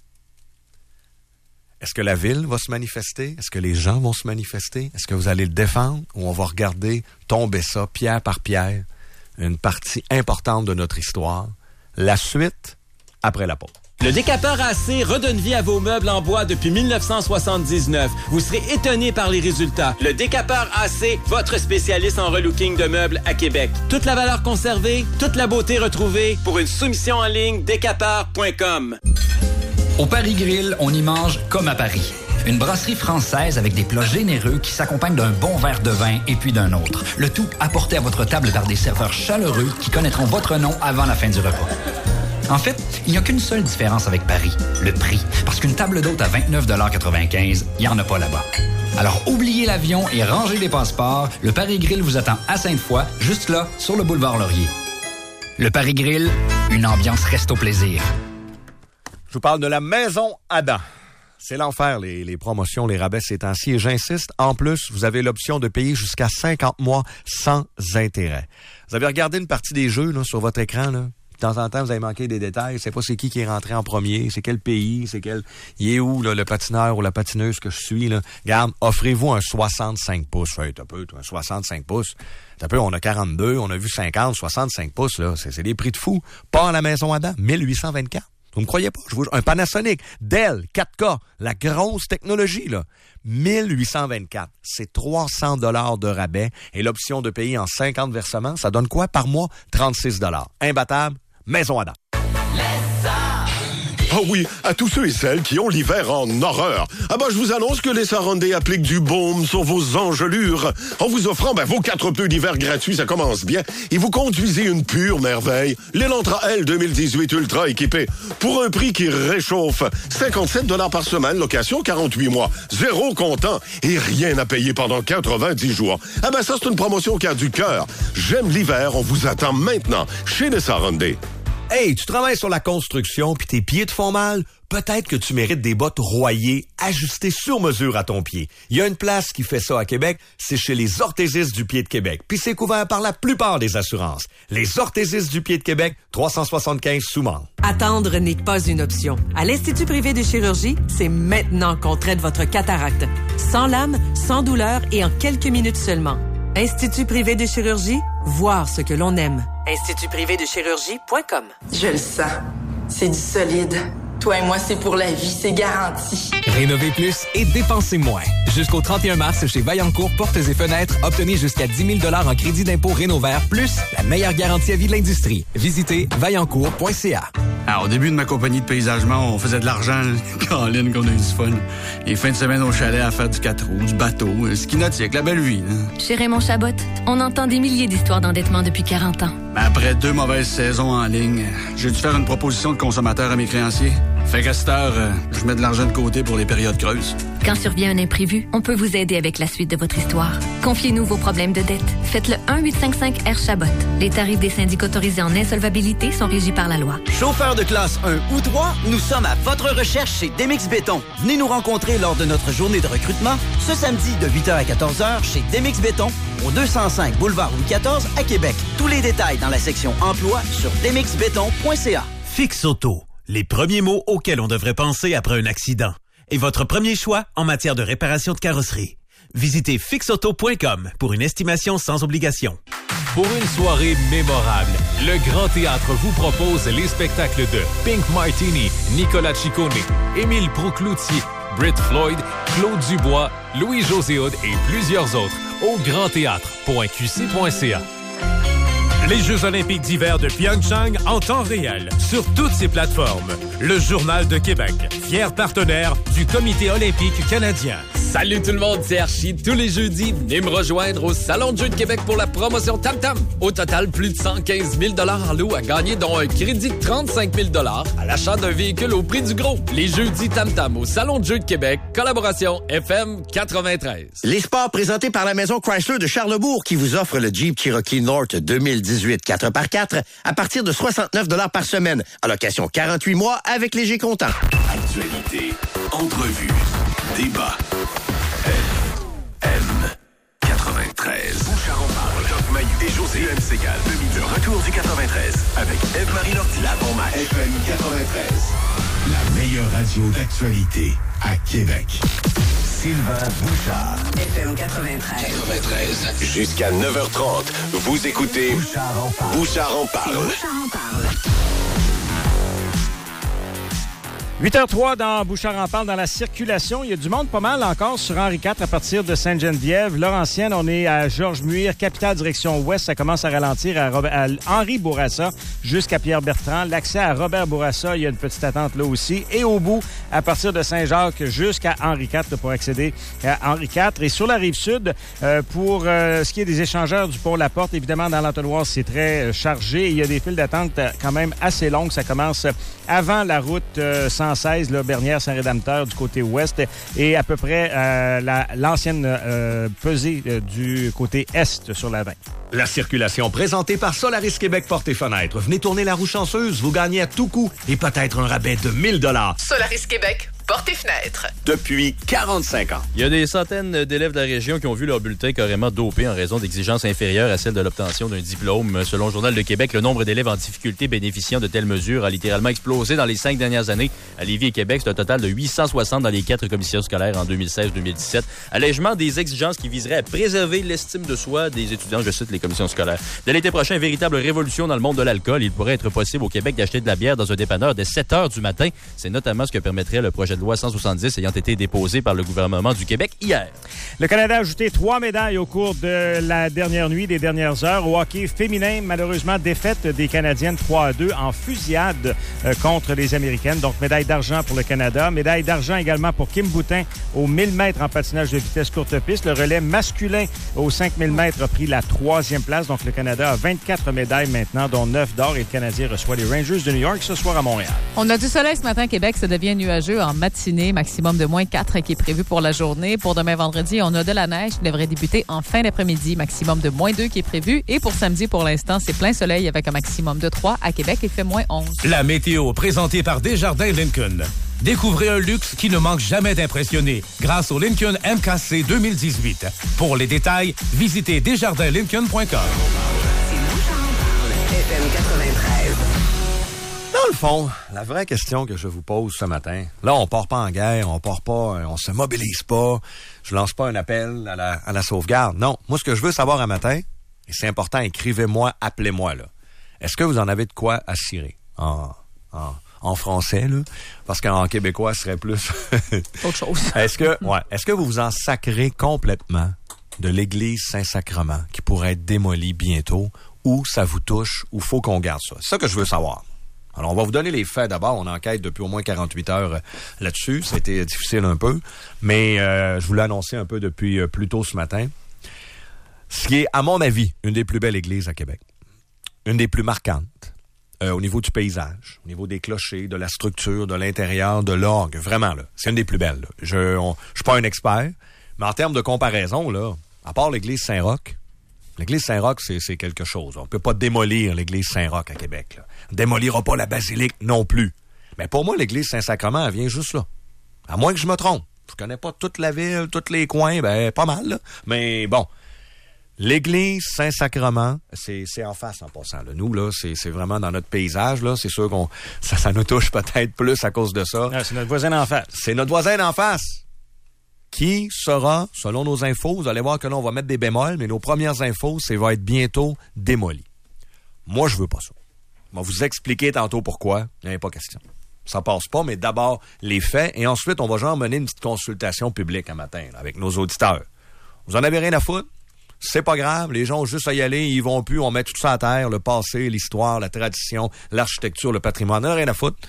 Est-ce que la ville va se manifester? Est-ce que les gens vont se manifester? Est-ce que vous allez le défendre? Ou on va regarder tomber ça, pierre par pierre, une partie importante de notre histoire? La suite, après la pause. Le décapeur A C redonne vie à vos meubles en bois depuis dix-neuf cent soixante-dix-neuf. Vous serez étonné par les résultats. Le décapeur A C, votre spécialiste en relooking de meubles à Québec. Toute la valeur conservée, toute la beauté retrouvée. Pour une soumission en ligne, décapeur point com. Au Paris Grill, on y mange comme à Paris. Une brasserie française avec des plats généreux qui s'accompagnent d'un bon verre de vin et puis d'un autre. Le tout apporté à votre table par des serveurs chaleureux qui connaîtront votre nom avant la fin du repas. En fait, il n'y a qu'une seule différence avec Paris, le prix. Parce qu'une table d'hôte à vingt-neuf quatre-vingt-quinze, il n'y en a pas là-bas. Alors oubliez l'avion et rangez les passeports. Le Paris Grill vous attend à Sainte-Foy, juste là, sur le boulevard Laurier. Le Paris Grill, une ambiance resto plaisir. Je vous parle de la Maison Adam. C'est l'enfer, les, les promotions, les rabais ces temps-ci. Et j'insiste, en plus, vous avez l'option de payer jusqu'à cinquante mois sans intérêt. Vous avez regardé une partie des jeux là, sur votre écran, là. De temps en temps, vous avez manqué des détails. C'est pas c'est qui qui est rentré en premier, c'est quel pays, c'est quel... Il est où, là, le patineur ou la patineuse que je suis, là. Garde, offrez-vous un soixante-cinq pouces. Hey, t'as peu, toi, un soixante-cinq pouces. T'as peu, on a quarante-deux, on a vu cinquante, soixante-cinq pouces, là. C'est, c'est des prix de fou. Pas à la Maison Adam, mille huit cent vingt-quatre. Vous me croyez pas? Je vous... Un Panasonic, Dell, quatre K, la grosse technologie, là. mille huit cent vingt-quatre. C'est trois cents dollars de rabais. Et l'option de payer en cinquante versements, ça donne quoi par mois? trente-six dollars. Imbattable, Maison Adam. Ah oui, à tous ceux et celles qui ont l'hiver en horreur. Ah bah je vous annonce que les Sarandé appliquent du baume sur vos engelures en vous offrant ben, vos quatre pneus d'hiver gratuits, ça commence bien. Et vous conduisez une pure merveille. L'Elantra L deux mille dix-huit Ultra équipé pour un prix qui réchauffe. cinquante-sept dollars par semaine, location quarante-huit mois. Zéro comptant et rien à payer pendant quatre-vingt-dix jours. Ah ben ça c'est une promotion qui a du cœur. J'aime l'hiver, on vous attend maintenant chez les Sarandé. Hey, tu travailles sur la construction puis tes pieds te font mal? Peut-être que tu mérites des bottes royées, ajustées sur mesure à ton pied. Il y a une place qui fait ça à Québec, c'est chez les Orthésistes du pied de Québec. Puis c'est couvert par la plupart des assurances. Les Orthésistes du pied de Québec, trois cent soixante-quinze Souman. Attendre n'est pas une option. À l'Institut privé de chirurgie, c'est maintenant qu'on traite votre cataracte. Sans lame, sans douleur et en quelques minutes seulement. Institut privé de chirurgie, voir ce que l'on aime. institut privé de chirurgie point com. Je le sens. C'est du solide. Toi et moi, c'est pour la vie, c'est garanti. Rénovez plus et dépensez moins. Jusqu'au trente et un mars, chez Vaillancourt Portes et Fenêtres, obtenez jusqu'à dix mille dollars en crédit d'impôt Rénovert, plus la meilleure garantie à vie de l'industrie. Visitez vaillancourt point c a. Alors, au début de ma compagnie de paysagement, on faisait de l'argent, Caroline, qu'on a eu du fun. Les fins de semaine au chalet à faire du quatre roues, du bateau, ski nautique, la belle vie. Hein. Chez Raymond Chabot, on entend des milliers d'histoires d'endettement depuis quarante ans. Mais après deux mauvaises saisons en ligne, j'ai dû faire une proposition de consommateur à mes créanciers. Fait qu'à cette heure, euh, je mets de l'argent de côté pour les périodes creuses. Quand survient un imprévu, on peut vous aider avec la suite de votre histoire. Confiez-nous vos problèmes de dette. Faites le un huit cinq cinq R Chabot. Les tarifs des syndics autorisés en insolvabilité sont régis par la loi. Chauffeur de classe un ou trois, nous sommes à votre recherche chez Demix Béton. Venez nous rencontrer lors de notre journée de recrutement ce samedi de huit heures à quatorze heures chez Demix Béton au deux cent cinq boulevard Louis quatorze à Québec. Tous les détails dans la section emploi sur demix béton point c a. Fix Auto. Les premiers mots auxquels on devrait penser après un accident. Et votre premier choix en matière de réparation de carrosserie. Visitez fix auto point com pour une estimation sans obligation. Pour une soirée mémorable, le Grand Théâtre vous propose les spectacles de Pink Martini, Nicolas Ciccone, Émile Proucloutier, Britt Floyd, Claude Dubois, Louis-José Hood et plusieurs autres au grand théâtre point q c point c a. Les Jeux olympiques d'hiver de Pyeongchang en temps réel, sur toutes ces plateformes. Le Journal de Québec, fier partenaire du Comité olympique canadien. Salut tout le monde, c'est Archie. Tous les jeudis, venez me rejoindre au Salon de Jeux de Québec pour la promotion Tam Tam. Au total, plus de cent quinze mille dollars en lot à gagner, dont un crédit de trente-cinq mille dollars à l'achat d'un véhicule au prix du gros. Les jeudis Tam Tam au Salon de Jeux de Québec, collaboration F M quatre-vingt-treize. Les sports présentés par la Maison Chrysler de Charlesbourg qui vous offre le Jeep Cherokee North deux mille dix-huit quatre par quatre à partir de soixante-neuf dollars par semaine. À location quarante-huit mois avec léger comptant. Actualité, entrevue, débat. F M quatre-vingt-treize. Bouchard en parle. Top Maillu et José M. Segal. De retour du quatre-vingt-treize avec Eve-Marie Lortie. La bombe à F M quatre-vingt-treize. La meilleure radio d'actualité à Québec. Sylvain Bouchard. F M quatre-vingt-treize. quatre-vingt-treize. Jusqu'à neuf heures trente. Vous écoutez Bouchard en parle. Bouchard en parle. Bouchard en parle. huit heures zéro trois dans Bouchard en parle dans la circulation. Il y a du monde pas mal encore sur Henri quatre à partir de Sainte-Geneviève. Laurentienne, on est à Georges-Muir. Capitale direction ouest, ça commence à ralentir à, Robert, à Henri Bourassa jusqu'à Pierre-Bertrand. L'accès à Robert Bourassa, il y a une petite attente là aussi. Et au bout, à partir de Saint-Jacques jusqu'à Henri quatre pour accéder à Henri quatre. Et sur la rive sud, euh, pour euh, ce qui est des échangeurs du pont La Porte, évidemment, dans l'entonnoir, c'est très euh, chargé. Il y a des files d'attente euh, quand même assez longues. Ça commence avant la route euh, cent seize, là, Bernière-Saint-Rédempteur du côté ouest et à peu près euh, la, l'ancienne euh, pesée euh, du côté est sur la vingt. La circulation présentée par Solaris Québec Portes et Fenêtres. Venez tourner la roue chanceuse, vous gagnez à tout coup et peut-être un rabais de mille dollars. Solaris Québec, portes et fenêtres. Depuis quarante-cinq ans. Il y a des centaines d'élèves de la région qui ont vu leur bulletin carrément dopé en raison d'exigences inférieures à celles de l'obtention d'un diplôme. Selon le Journal de Québec, le nombre d'élèves en difficulté bénéficiant de telles mesures a littéralement explosé dans les cinq dernières années. À Lévis et Québec, c'est un total de huit cent soixante dans les quatre commissions scolaires en deux mille seize deux mille dix-sept. Allègement des exigences qui viseraient à préserver l'estime de soi des étudiants, je cite les commissions scolaires. Dès l'été prochain, véritable révolution dans le monde de l'alcool. Il pourrait être possible au Québec d'acheter de la bière dans un dépanneur dès sept heures du matin. C'est notamment ce que permettrait le projet de loi cent soixante-dix ayant été déposé par le gouvernement du Québec hier. Le Canada a ajouté trois médailles au cours de la dernière nuit, des dernières heures. Au hockey féminin, malheureusement, défaite des Canadiennes trois à deux en fusillade euh, contre les Américaines. Donc, médaille d'argent pour le Canada. Médaille d'argent également pour Kim Boutin au mille mètres en patinage de vitesse courte piste. Le relais masculin aux cinq mille mètres a pris la troisième place. Donc, le Canada a vingt-quatre médailles maintenant, dont neuf d'or. Et le Canadien reçoit les Rangers de New York ce soir à Montréal. On a du soleil ce matin à Québec. Ça devient nuageux en matinée. Maximum de moins quatre qui est prévu pour la journée. Pour demain vendredi, on a de la neige qui devrait débuter en fin d'après-midi. Maximum de moins deux qui est prévu. Et pour samedi, pour l'instant, c'est plein soleil avec un maximum de trois. À Québec, il fait moins onze. La météo présentée par Desjardins Lincoln. Découvrez un luxe qui ne manque jamais d'impressionner grâce au Lincoln M K C deux mille dix-huit. Pour les détails, visitez desjardins lincoln point com. F M quatre-vingt-treize. Dans le fond, la vraie question que je vous pose ce matin, là, on part pas en guerre, on part pas, on se mobilise pas, je lance pas un appel à la, à la sauvegarde. Non, moi, ce que je veux savoir un matin, et c'est important, écrivez-moi, appelez-moi, là. Est-ce que vous en avez de quoi à cirer? En, en, en français, là? Parce qu'en québécois, ce serait plus... autre chose. Est-ce que, ouais, est-ce que vous vous en sacrez complètement de l'église Saint-Sacrement qui pourrait être démolie bientôt, ou ça vous touche, ou faut qu'on garde ça? C'est ça que je veux savoir. Alors, on va vous donner les faits d'abord. On enquête depuis au moins quarante-huit heures là-dessus. Ça a été difficile un peu, mais euh, je vous l'ai annoncé un peu depuis euh, plus tôt ce matin. Ce qui est, à mon avis, une des plus belles églises à Québec. Une des plus marquantes euh, au niveau du paysage, au niveau des clochers, de la structure, de l'intérieur, de l'orgue. Vraiment, là, c'est une des plus belles. Là. Je ne suis pas un expert, mais en termes de comparaison, là, à part l'église Saint-Roch, l'église Saint-Roch, c'est, c'est quelque chose. On ne peut pas démolir l'église Saint-Roch à Québec. Là. On ne démolira pas la basilique non plus. Mais pour moi, l'église Saint-Sacrement, elle vient juste là. À moins que je me trompe. Je connais pas toute la ville, tous les coins, ben pas mal, là. Mais bon, l'église Saint-Sacrement, c'est, c'est en face en passant. Là. Nous, là, c'est, c'est vraiment dans notre paysage. Là. C'est sûr qu'on ça, ça nous touche peut-être plus à cause de ça. Ah, c'est notre voisin d'en face. C'est notre voisin d'en face. Qui sera, selon nos infos, vous allez voir que là, on va mettre des bémols, mais nos premières infos, c'est va être bientôt démoli. Moi, je veux pas ça. Je vais vous expliquer tantôt pourquoi. Il n'y a pas question. Ça passe pas, mais d'abord, les faits, et ensuite, on va genre mener une petite consultation publique un matin, là, avec nos auditeurs. Vous en avez rien à foutre? C'est pas grave, les gens ont juste à y aller, ils vont plus, on met tout ça à terre, le passé, l'histoire, la tradition, l'architecture, le patrimoine, on n'a rien à foutre.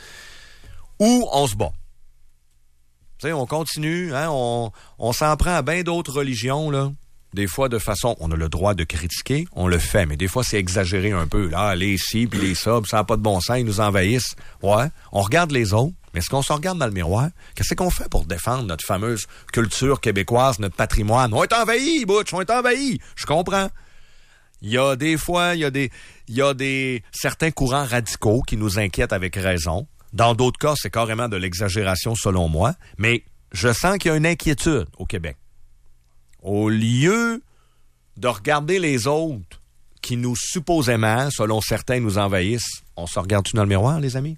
Ou on se bat. Tu sais, on continue, hein, on, on s'en prend à bien d'autres religions, là. Des fois, de façon, on a le droit de critiquer, on le fait, mais des fois, c'est exagéré un peu. Là, les ci, puis les ça, puis ça n'a pas de bon sens, ils nous envahissent. Ouais, on regarde les autres, mais est-ce qu'on se regarde dans le miroir? Qu'est-ce qu'on fait pour défendre notre fameuse culture québécoise, notre patrimoine? On est envahis, Butch, on est envahis. Je comprends. Il y a des fois, il y a des, il y a des, certains courants radicaux qui nous inquiètent avec raison. Dans d'autres cas, c'est carrément de l'exagération selon moi, mais je sens qu'il y a une inquiétude au Québec. Au lieu de regarder les autres qui nous, supposément, selon certains, nous envahissent, on se regarde-tu dans le miroir, les amis?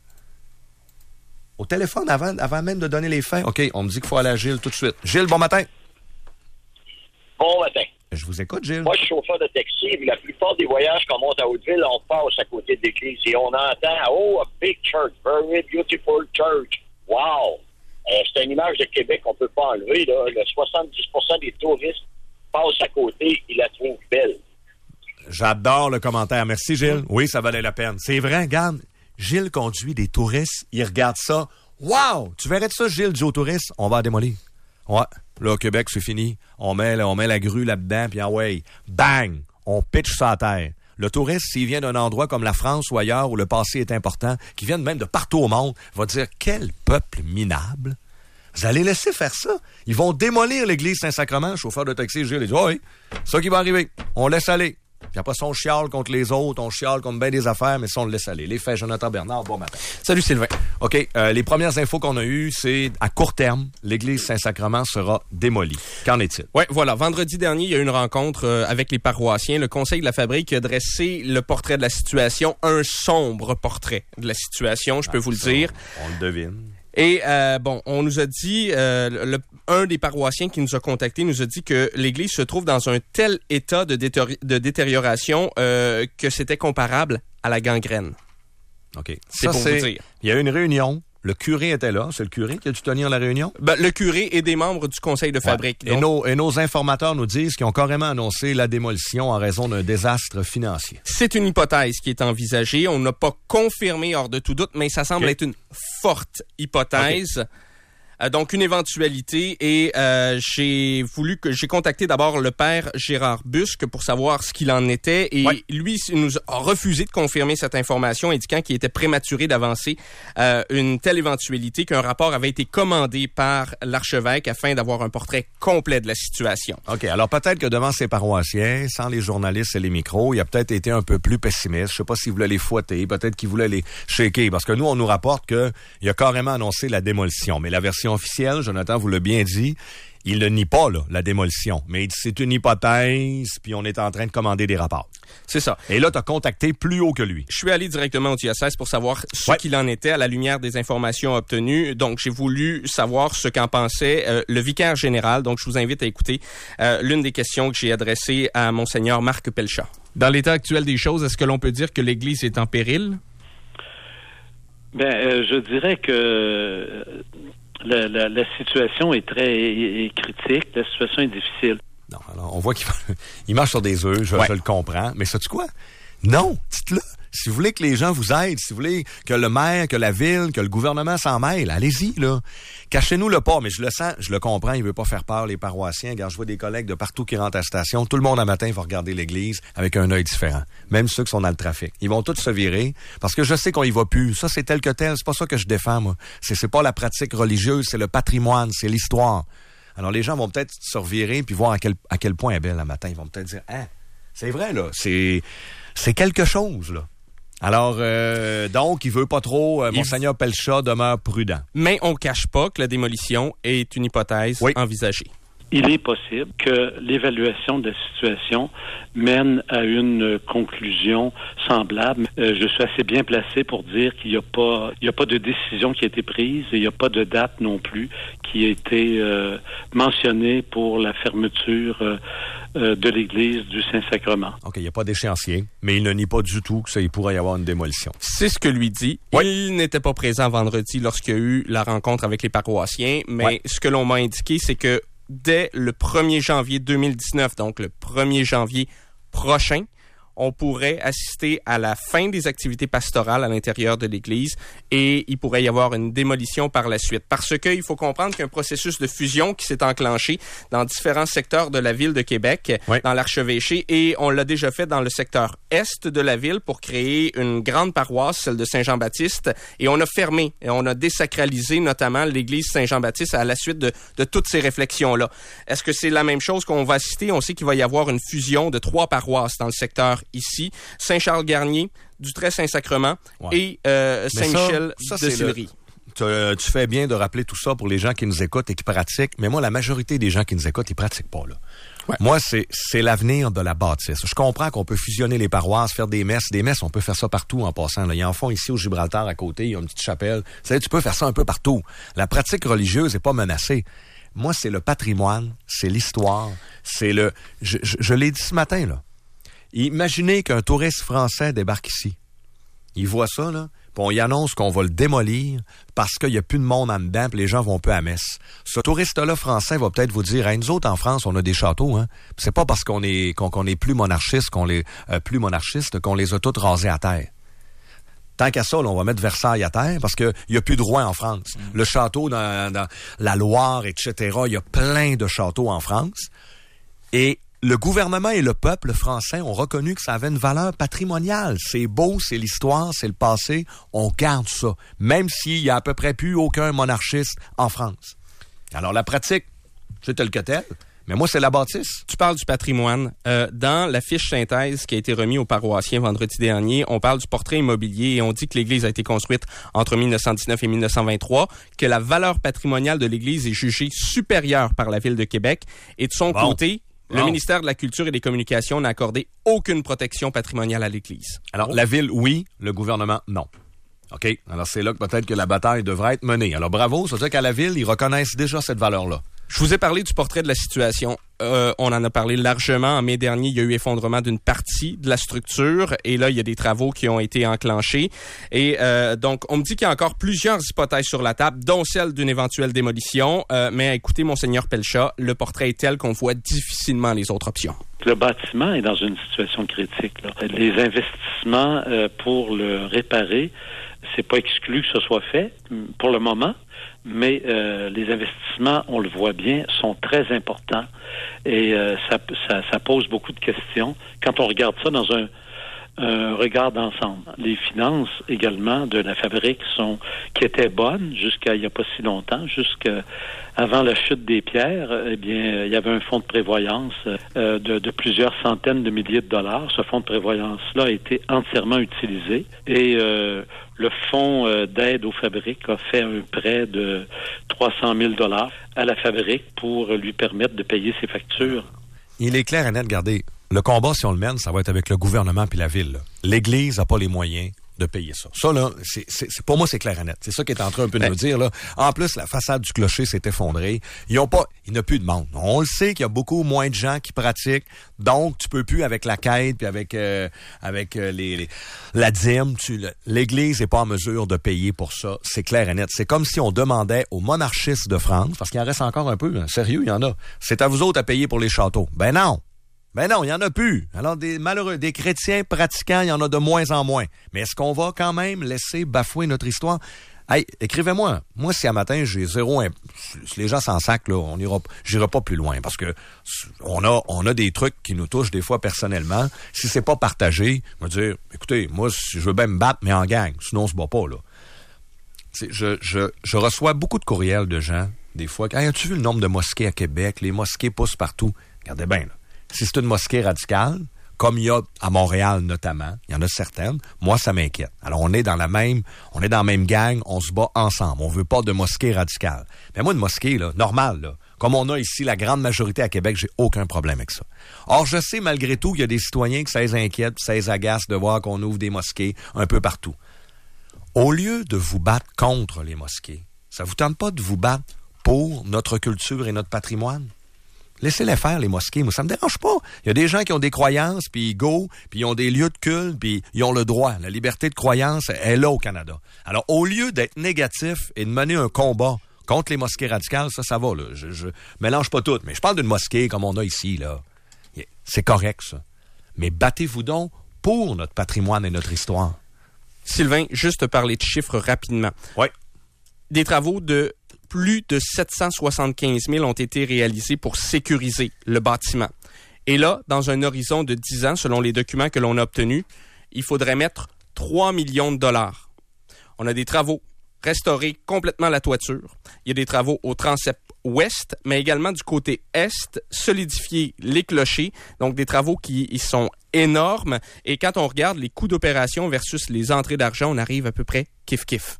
Au téléphone, avant, avant même de donner les faits. OK, on me dit qu'il faut aller à Gilles tout de suite. Gilles, bon matin. Bon matin. Je vous écoute, Gilles. Moi, je suis chauffeur de taxi, et la plupart des voyages qu'on monte à Hauteville, on passe à côté de l'église et on entend « Oh, a big church, very beautiful church. Wow! » Euh, c'est une image de Québec qu'on peut pas enlever. Là. Le soixante-dix pour cent des touristes passent à côté, ils la trouvent belle. J'adore le commentaire. Merci, Gilles. Oui, ça valait la peine. C'est vrai, regarde, Gilles conduit des touristes, il regarde ça. Wow! Tu verrais de ça, Gilles, dit aux touristes, on va démolir. Ouais, là, au Québec, c'est fini. On met, là, on met la grue là-dedans, puis ah ouais, bang! On pitch ça à terre. Le touriste, s'il vient d'un endroit comme la France ou ailleurs où le passé est important, qui viennent même de partout au monde, va dire « Quel peuple minable! » Vous allez laisser faire ça. Ils vont démolir l'église Saint-Sacrement. Le chauffeur de taxi, Gilles, il dit « Oh oui, c'est ça qui va arriver. On laisse aller. » Puis après ça, on chiale contre les autres, on chiale contre bien des affaires, mais ça, on le laisse aller. Les faits, Jonathan Bernard, bon matin. Salut Sylvain. OK, euh, les premières infos qu'on a eues, c'est à court terme, l'église Saint-Sacrement sera démolie. Qu'en est-il? Oui, voilà. Vendredi dernier, il y a eu une rencontre euh, avec les paroissiens. Le Conseil de la Fabrique a dressé le portrait de la situation, un sombre portrait de la situation, je peux ah, vous le ça, dire. On le devine. Et euh, bon, on nous a dit, euh, le, un des paroissiens qui nous a contactés nous a dit que l'Église se trouve dans un tel état de, détéri- de détérioration euh, que c'était comparable à la gangrène. OK. C'est ça, pour c'est... vous dire. Il y a eu une réunion. Le curé était là. C'est le curé qui a dû tenir la réunion? Ben, le curé et des membres du conseil de fabrique. Ouais. Donc... Et, nos, et nos informateurs nous disent qu'ils ont carrément annoncé la démolition en raison d'un désastre financier. C'est une hypothèse qui est envisagée. On n'a pas confirmé hors de tout doute, mais ça semble okay. être une forte hypothèse. Okay. Euh, donc, une éventualité. Et euh, j'ai voulu que j'ai contacté d'abord le père Gérard Busque pour savoir ce qu'il en était. Et ouais. lui il nous a refusé de confirmer cette information, indiquant qu'il était prématuré d'avancer euh, une telle éventualité, qu'un rapport avait été commandé par l'archevêque afin d'avoir un portrait complet de la situation. OK. Alors, peut-être que devant ses paroissiens, sans les journalistes et les micros, il a peut-être été un peu plus pessimiste. Je sais pas s'il voulait les fouetter. Peut-être qu'il voulait les shaker. Parce que nous, on nous rapporte qu'il a carrément annoncé la démolition. Mais la version officielle, Jonathan vous l'a bien dit, il ne nie pas là, la démolition, mais il dit c'est une hypothèse, puis on est en train de commander des rapports. C'est ça. Et là, tu as contacté plus haut que lui. Je suis allé directement au diocèse pour savoir ce ouais. qu'il en était à la lumière des informations obtenues. Donc, j'ai voulu savoir ce qu'en pensait euh, le vicaire général. Donc, je vous invite à écouter euh, l'une des questions que j'ai adressées à Monseigneur Marc Pelchat. Dans l'état actuel des choses, est-ce que l'on peut dire que l'Église est en péril? Ben, euh, je dirais que... Euh, La, la, la situation est très est, est critique, la situation est difficile. Non, alors on voit qu'il il marche sur des œufs, je, ouais. je le comprends, mais sais-tu quoi? Non, dites-le. Si vous voulez que les gens vous aident, si vous voulez que le maire, que la ville, que le gouvernement s'en mêle, allez-y, là. Cachez-nous le pas, mais je le sens, je le comprends, il veut pas faire peur, les paroissiens. Regarde, je vois des collègues de partout qui rentrent à la station. Tout le monde, un matin, va regarder l'église avec un œil différent. Même ceux qui sont dans le trafic. Ils vont tous se virer, parce que je sais qu'on y va plus. Ça, c'est tel que tel. C'est pas ça que je défends, moi. C'est, c'est pas la pratique religieuse, c'est le patrimoine, c'est l'histoire. Alors, les gens vont peut-être se revirer puis voir à quel, à quel point elle est belle, le matin. Ils vont peut-être dire, hein, c'est vrai, là. C'est, c'est quelque chose, là. Alors, euh, donc, il veut pas trop, euh, Monseigneur Pelchat demeure prudent. Mais on cache pas que la démolition est une hypothèse oui. envisagée. Il est possible que l'évaluation de la situation mène à une conclusion semblable. Euh, je suis assez bien placé pour dire qu'il n'y a pas, il y a pas de décision qui a été prise et il n'y a pas de date non plus qui a été euh, mentionnée pour la fermeture euh, euh, de l'église du Saint-Sacrement. OK, il n'y a pas d'échéancier, mais il ne nie pas du tout que ça, il pourrait y avoir une démolition. C'est ce que lui dit. Oui. Il n'était pas présent vendredi lorsqu'il y a eu la rencontre avec les paroissiens, mais oui. ce que l'on m'a indiqué, c'est que dès le premier janvier deux mille dix-neuf, donc le premier janvier prochain, on pourrait assister à la fin des activités pastorales à l'intérieur de l'Église et il pourrait y avoir une démolition par la suite. Parce qu'il faut comprendre qu'il y a un processus de fusion qui s'est enclenché dans différents secteurs de la ville de Québec, oui. dans l'archevêché, et on l'a déjà fait dans le secteur est de la ville pour créer une grande paroisse, celle de Saint-Jean-Baptiste, et on a fermé et on a désacralisé notamment l'Église Saint-Jean-Baptiste à la suite de, de toutes ces réflexions-là. Est-ce que c'est la même chose qu'on va assister? On sait qu'il va y avoir une fusion de trois paroisses dans le secteur ici, Saint-Charles-Garnier, du Très-Saint-Sacrement ouais. et euh, Saint-Michel ça, ça, de Sillery. Tu, tu fais bien de rappeler tout ça pour les gens qui nous écoutent et qui pratiquent, mais moi, la majorité des gens qui nous écoutent, ils pratiquent pas, là. Ouais. Moi, c'est, c'est l'avenir de la bâtisse. Je comprends qu'on peut fusionner les paroisses, faire des messes. Des messes, on peut faire ça partout en passant. Là. Ils en font ici au Gibraltar à côté, il y a une petite chapelle. Tu sais, tu peux faire ça un peu partout. La pratique religieuse n'est pas menacée. Moi, c'est le patrimoine, c'est l'histoire, c'est le... Je, je, je l'ai dit ce matin, là. Imaginez qu'un touriste français débarque ici. Il voit ça, là, puis on y annonce qu'on va le démolir parce qu'il n'y a plus de monde en dedans, puis les gens vont plus à messe. Ce touriste-là français va peut-être vous dire, hey, nous autres, en France, on a des châteaux, hein. Puis c'est pas parce qu'on est, qu'on, qu'on est plus monarchiste qu'on les, euh, plus monarchiste qu'on les a tous rasés à terre. Tant qu'à ça, là, on va mettre Versailles à terre parce qu'il n'y a plus de roi en France. Mmh. Le château dans, dans la Loire, et cetera, il y a plein de châteaux en France. Et le gouvernement et le peuple français ont reconnu que ça avait une valeur patrimoniale. C'est beau, c'est l'histoire, c'est le passé. On garde ça, même s'il y a à peu près plus aucun monarchiste en France. Alors, la pratique, c'est tel que tel, Mais moi, c'est la bâtisse. Tu parles du patrimoine. Euh, dans la fiche synthèse qui a été remise aux paroissiens vendredi dernier, on parle du portrait immobilier et on dit que l'église a été construite entre mille neuf cent dix-neuf et mille neuf cent vingt-trois, que la valeur patrimoniale de l'église est jugée supérieure par la Ville de Québec. Et de son bon. côté, le bon. ministère de la Culture et des Communications n'a accordé aucune protection patrimoniale à l'église. Alors, oh. la Ville, oui. Le gouvernement, non. OK? Alors, c'est là que peut-être que la bataille devrait être menée. Alors, bravo. Ça veut dire qu'à la Ville, ils reconnaissent déjà cette valeur-là. Je vous ai parlé du portrait de la situation. Euh, on en a parlé largement. En mai dernier, il y a eu effondrement d'une partie de la structure. Et là, il y a des travaux qui ont été enclenchés. Et euh, donc, on me dit qu'il y a encore plusieurs hypothèses sur la table, dont celle d'une éventuelle démolition. Euh, mais écoutez, Monseigneur Pelchat, le portrait est tel qu'on voit difficilement les autres options. Le bâtiment est dans une situation critique, là. Les investissements euh, pour le réparer, c'est pas exclu que ce soit fait pour le moment. Mais euh, les investissements, on le voit bien, sont très importants et euh, ça, ça, ça pose beaucoup de questions. Quand on regarde ça dans un, un regard d'ensemble, les finances également de la fabrique sont qui étaient bonnes jusqu'à il n'y a pas si longtemps, jusqu'à avant la chute des pierres. Eh bien, il y avait un fonds de prévoyance euh, de, de plusieurs centaines de milliers de dollars. Ce fonds de prévoyance-là a été entièrement utilisé et euh, le fonds euh, d'aide aux fabriques a fait un prêt de trois cent mille dollars à la fabrique pour lui permettre de payer ses factures. Il est clair et net, regardez, le combat, si on le mène, ça va être avec le gouvernement puis la Ville. Là. L'Église n'a pas les moyens de payer ça. Ça, là, c'est, c'est, c'est, pour moi, c'est clair et net. C'est ça qui est en train un peu de ben, nous dire, là. En plus, la façade du clocher s'est effondrée. Ils ont pas, il n'y a plus de monde. On le sait qu'il y a beaucoup moins de gens qui pratiquent. Donc, tu peux plus avec la quête puis avec, euh, avec euh, les, les, la dîme. Tu, le, l'Église n'est pas en mesure de payer pour ça. C'est clair et net. C'est comme si on demandait aux monarchistes de France, parce qu'il en reste encore un peu, hein, sérieux, il y en a. C'est à vous autres à payer pour les châteaux. Ben non. Ben non, il y en a plus. Alors, des malheureux, des chrétiens pratiquants, il y en a de moins en moins. Mais est-ce qu'on va quand même laisser bafouer notre histoire? Hey, écrivez-moi. Moi, si à matin, j'ai zéro... Imp... Si les gens s'en sacent, là, on ira, j'irai pas plus loin. Parce que on a, on a des trucs qui nous touchent des fois personnellement. Si c'est pas partagé, je vais dire, écoutez, moi, je veux bien me battre, mais en gang. Sinon, on se bat pas, là. T'sais, je, je, je reçois beaucoup de courriels de gens, des fois. Hey, as-tu vu le nombre de mosquées à Québec? Les mosquées poussent partout. Regardez bien, là. Si c'est une mosquée radicale, comme il y a à Montréal notamment, il y en a certaines, moi, ça m'inquiète. Alors, on est dans la même, on est dans la même gang, on se bat ensemble. On veut pas de mosquée radicale. Mais moi, une mosquée, là, normale, là, comme on a ici la grande majorité à Québec, j'ai aucun problème avec ça. Or, je sais malgré tout qu'il y a des citoyens que ça les inquiète, ça les agace de voir qu'on ouvre des mosquées un peu partout. Au lieu de vous battre contre les mosquées, ça vous tente pas de vous battre pour notre culture et notre patrimoine? Laissez-les faire, les mosquées. Moi, ça me dérange pas. Il y a des gens qui ont des croyances, puis ils go, puis ils ont des lieux de culte, puis ils ont le droit. La liberté de croyance est là au Canada. Alors, au lieu d'être négatif et de mener un combat contre les mosquées radicales, ça, ça va, là. Je, je mélange pas tout. Mais je parle d'une mosquée comme on a ici, là. C'est correct, ça. Mais battez-vous donc pour notre patrimoine et notre histoire. Sylvain, juste parler de chiffres rapidement. Oui. Des travaux de plus de sept cent soixante-quinze mille ont été réalisés pour sécuriser le bâtiment. Et là, dans un horizon de dix ans, selon les documents que l'on a obtenus, il faudrait mettre trois millions de dollars. On a des travaux, restaurer complètement la toiture. Il y a des travaux au transept ouest, mais également du côté est, solidifier les clochers. Donc, des travaux qui ils sont énormes. Et quand on regarde les coûts d'opération versus les entrées d'argent, on arrive à peu près kiff-kiff.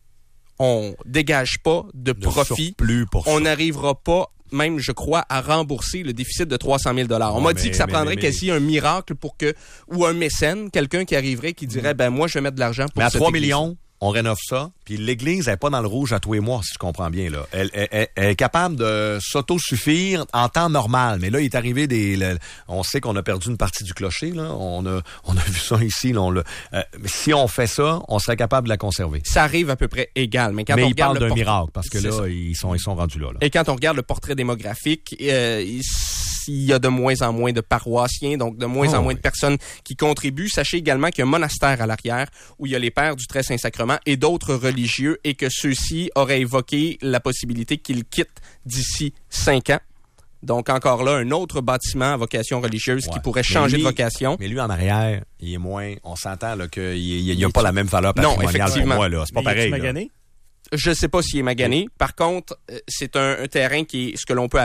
On dégage pas de, de profit. Plus pour on ça. n'arrivera pas, même, je crois, à rembourser le déficit de trois cent mille dollars. On oh, m'a mais, dit que ça mais, prendrait mais, mais, quasi un miracle pour que, ou un mécène, quelqu'un qui arriverait, qui dirait, ben moi, je vais mettre de l'argent pour mais à cette trois église. millions, on rénove ça, puis l'Église n'est pas dans le rouge à tous les mois, si je comprends bien. Là. Elle, elle, elle, elle est capable de s'autosuffire en temps normal. Mais là, il est arrivé des... Le, on sait qu'on a perdu une partie du clocher. Là. On, a, on a vu ça ici. Là, on l'a, euh, si on fait ça, on serait capable de la conserver. Ça arrive à peu près égal. Mais quand mais on ils regarde parlent d'un portrait, miracle, parce que là, ils sont, ils sont rendus là, là. Et quand on regarde le portrait démographique, euh, il y a de moins en moins de paroissiens, donc de moins oh, en moins oui. de personnes qui contribuent. Sachez également qu'il y a un monastère à l'arrière où il y a les pères du Très Saint-Sacrement et d'autres religieux et que ceux-ci auraient évoqué la possibilité qu'ils quittent d'ici cinq ans. Donc, encore là, un autre bâtiment à vocation religieuse ouais. qui pourrait changer lui, de vocation. Mais lui, en arrière, il est moins... On s'entend là, qu'il n'y a pas la même valeur patrimoniale pour moi. Là. C'est pas pareil. Magané? Je sais pas s'il est magané. Par contre, c'est un, un terrain qui est ce que l'on peut appeler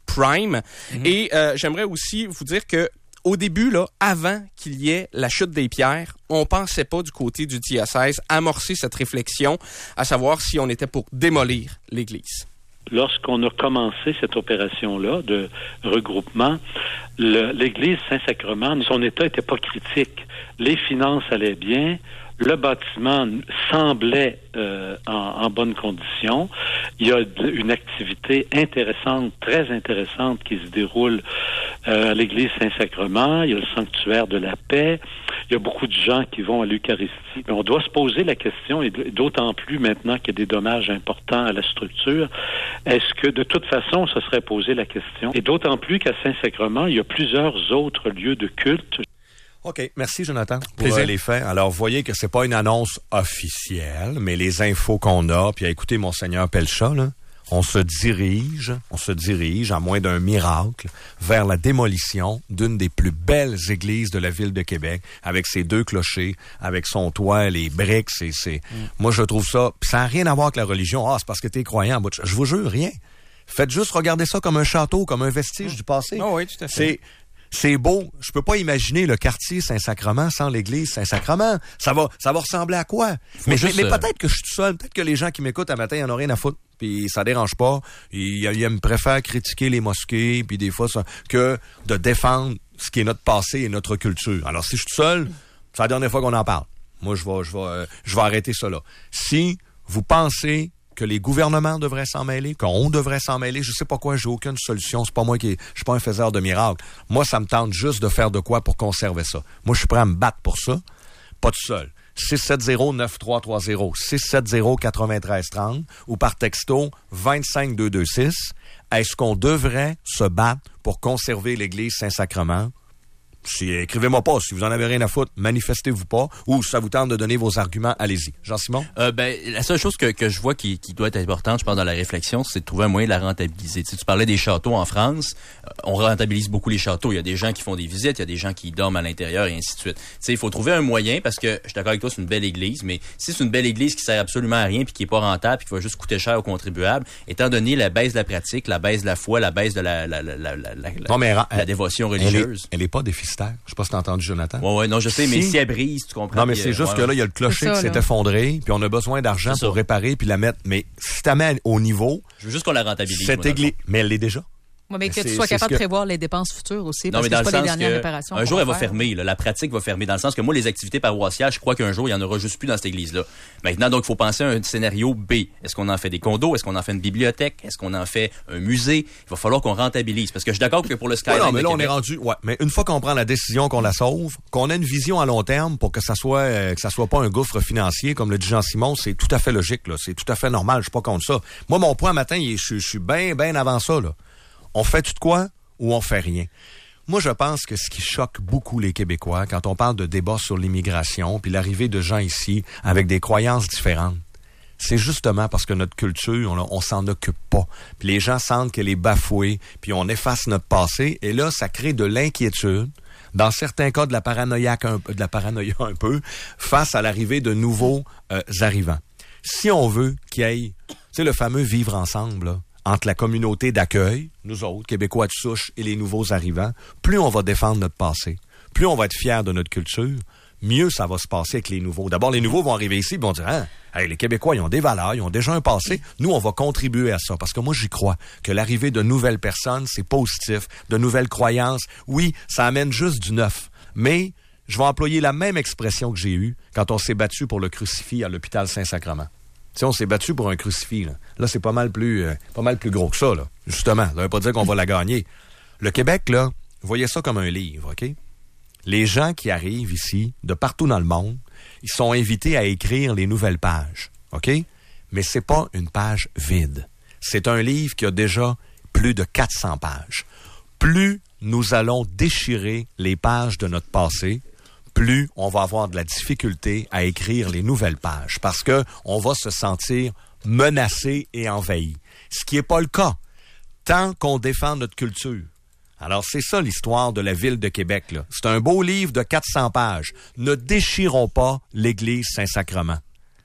prime. Mm-hmm. Et euh, j'aimerais aussi vous dire que au début, là, avant qu'il y ait la chute des pierres, on pensait pas du côté du diocèse amorcer cette réflexion, à savoir si on était pour démolir l'église. Lorsqu'on a commencé cette opération-là de regroupement, le, l'Église Saint-Sacrement, son état n'était pas critique. Les finances allaient bien. Le bâtiment semblait euh, en, en bonne condition. Il y a une activité intéressante, très intéressante, qui se déroule euh, à l'église Saint-Sacrement. Il y a le sanctuaire de la paix. Il y a beaucoup de gens qui vont à l'Eucharistie. Mais on doit se poser la question, et d'autant plus maintenant qu'il y a des dommages importants à la structure, est-ce que de toute façon, on se serait posé la question? Et d'autant plus qu'à Saint-Sacrement, il y a plusieurs autres lieux de culte. OK. Merci, Jonathan. Pour euh, les faits. Alors, vous voyez que c'est pas une annonce officielle, mais les infos qu'on a, puis à écouter Monseigneur Pelcha, là, on se dirige, on se dirige, à moins d'un miracle, vers la démolition d'une des plus belles églises de la ville de Québec, avec ses deux clochers, avec son toit, les briques, c'est, c'est... Mm. Moi, je trouve ça... Pis ça n'a rien à voir avec la religion. Ah, c'est parce que t'es croyant. Je vous jure, rien. Faites juste regarder ça comme un château, comme un vestige mm. du passé. Oh oui, tout à fait. C'est... C'est beau. Je peux pas imaginer le quartier Saint-Sacrement sans l'église Saint-Sacrement. Ça va, ça va ressembler à quoi? Mais, juste, mais, mais peut-être que je suis tout seul. Peut-être que les gens qui m'écoutent à matin, ils en ont rien à foutre. Puis ça dérange pas. Ils, ils me préfèrent critiquer les mosquées, puis des fois, ça, que de défendre ce qui est notre passé et notre culture. Alors, si je suis tout seul, c'est la dernière fois qu'on en parle. Moi, je vais, je vais, euh, je vais arrêter ça là. Si vous pensez que les gouvernements devraient s'en mêler, qu'on devrait s'en mêler. Je sais pas quoi, j'ai aucune solution. C'est pas moi qui, je suis pas un faiseur de miracles. Moi, ça me tente juste de faire de quoi pour conserver ça. Moi, je suis prêt à me battre pour ça. Pas tout seul. six sept zéro neuf trois trois zéro, six sept zéro neuf trois trois zéro ou par texto vingt-cinq deux cent vingt-six. Est-ce qu'on devrait se battre pour conserver l'église Saint-Sacrement? Si, écrivez-moi pas. Si vous en avez rien à foutre, manifestez-vous pas. Ou si ça vous tente de donner vos arguments, allez-y. Jean-Simon? Euh, ben, la seule chose que, que je vois qui, qui doit être importante, je pense, dans la réflexion, c'est de trouver un moyen de la rentabiliser. Tu sais, tu parlais des châteaux en France. Euh, on rentabilise beaucoup les châteaux. Il y a des gens qui font des visites, il y a des gens qui dorment à l'intérieur et ainsi de suite. Tu sais, il faut trouver un moyen parce que, je suis d'accord avec toi, c'est une belle église, mais si c'est une belle église qui sert absolument à rien puis qui est pas rentable puis qui va juste coûter cher aux contribuables, étant donné la baisse de la pratique, la baisse de la foi, la baisse de la, la, la, la, la, la, non, mais, la elle, dévotion religieuse. Elle est, elle est pas déficitaire. Je sais pas si t'as entendu Jonathan. Ouais, ouais, non, je sais, si... mais si elle brise, tu comprends. Non, mais c'est juste ouais, que là, il y a le clocher ça, qui s'est effondré, puis on a besoin d'argent pour réparer puis la mettre. Mais si tu mets au niveau. Je veux juste qu'on la rentabilise. Cette église. Mais elle l'est déjà. Oui, mais que tu sois capable de prévoir les dépenses futures aussi, parce non, mais que c'est dans pas le les sens dernières que réparations. Un jour, elle va faire. fermer. Là, la pratique va fermer. Dans le sens que moi, les activités paroissiales, je crois qu'un jour, il y en aura juste plus dans cette église-là. Maintenant, donc, il faut penser à un scénario B. Est-ce qu'on en fait des condos? Est-ce qu'on en fait une bibliothèque? Est-ce qu'on en fait un musée? Il va falloir qu'on rentabilise. Parce que je suis d'accord que pour le Skyline... Ouais, non, mais là, on Québec, est rendu... Ouais, mais une fois qu'on prend la décision qu'on la sauve, qu'on a une vision à long terme pour que ça soit euh, que ça soit pas un gouffre financier, comme le dit Jean-Simon, c'est tout à fait logique, là. C'est tout à fait normal. Je suis pas contre ça. Moi, mon point matin, il est, je, je suis bien, bien avant ça, là. On fait tout de quoi? Ou on fait rien. Moi, je pense que ce qui choque beaucoup les Québécois quand on parle de débat sur l'immigration puis l'arrivée de gens ici avec des croyances différentes, c'est justement parce que notre culture, on, on s'en occupe pas. Puis les gens sentent qu'elle est bafouée, puis on efface notre passé, et là, ça crée de l'inquiétude, dans certains cas de la paranoïa un, de la paranoïa un peu, face à l'arrivée de nouveaux euh, arrivants. Si on veut qu'il y ait, tu sais, le fameux vivre ensemble, là, entre la communauté d'accueil, nous autres, Québécois de souche, et les nouveaux arrivants, plus on va défendre notre passé, plus on va être fiers de notre culture, mieux ça va se passer avec les nouveaux. D'abord, les nouveaux vont arriver ici et vont dire hein, « Hey, les Québécois, ils ont des valeurs, ils ont déjà un passé. Nous, on va contribuer à ça. » Parce que moi, j'y crois que l'arrivée de nouvelles personnes, c'est positif, de nouvelles croyances. Oui, ça amène juste du neuf. Mais je vais employer la même expression que j'ai eue quand on s'est battu pour le crucifix à l'hôpital Saint-Sacrement. Tu sais, on s'est battu pour un crucifix. Là, là c'est pas mal plus euh, pas mal plus gros que ça, là. Justement. Ça veut pas dire qu'on va la gagner. Le Québec, là, voyez ça comme un livre, OK? Les gens qui arrivent ici, de partout dans le monde, ils sont invités à écrire les nouvelles pages, OK? Mais c'est pas une page vide. C'est un livre qui a déjà plus de quatre cents pages. Plus nous allons déchirer les pages de notre passé, plus on va avoir de la difficulté à écrire les nouvelles pages parce que on va se sentir menacé et envahi. Ce qui n'est pas le cas tant qu'on défend notre culture. Alors, c'est ça l'histoire de la ville de Québec, là. C'est un beau livre de quatre cents pages. Ne déchirons pas l'église Saint-Sacrement.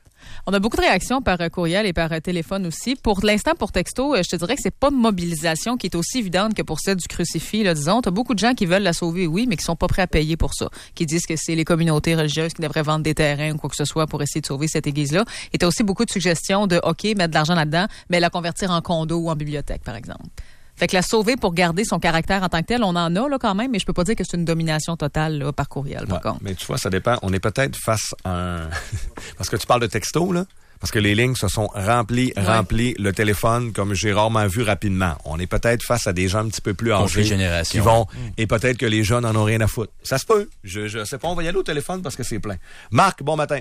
On a beaucoup de réactions par courriel et par téléphone aussi. Pour l'instant, pour texto, je te dirais que c'est pas une mobilisation qui est aussi évidente que pour celle du crucifix, là, disons. T'as beaucoup de gens qui veulent la sauver, oui, mais qui sont pas prêts à payer pour ça. Qui disent que c'est les communautés religieuses qui devraient vendre des terrains ou quoi que ce soit pour essayer de sauver cette église-là. Et t'as aussi beaucoup de suggestions de, OK, mettre de l'argent là-dedans, mais la convertir en condo ou en bibliothèque, par exemple. Fait que la sauver pour garder son caractère en tant que tel, on en a là quand même, mais je peux pas dire que c'est une domination totale là, par courriel, par ouais, contre. Mais tu vois, ça dépend. On est peut-être face à un... Parce que tu parles de texto, là. Parce que les lignes se sont remplies, ouais. remplies, le téléphone, comme j'ai rarement vu rapidement. On est peut-être face à des gens un petit peu plus âgés qui vont... Mmh. Et peut-être que les jeunes en ont rien à foutre. Ça se peut. Je, je sais pas, on va y aller au téléphone parce que c'est plein. Marc, bon matin.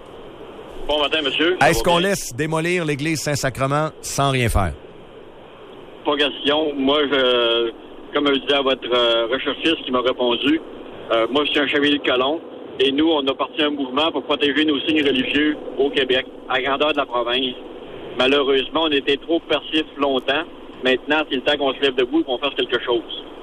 Bon matin, monsieur. Est-ce qu'on laisse démolir l'église Saint-Sacrement sans rien faire? Pas question. Moi, je, comme je disais à votre euh, recherchiste qui m'a répondu, euh, moi, je suis un chevalier de colon et nous, on a parti un mouvement pour protéger nos signes religieux au Québec, à grandeur de la province. Malheureusement, on était trop passifs longtemps. Maintenant, c'est le temps qu'on se lève debout et qu'on fasse quelque chose.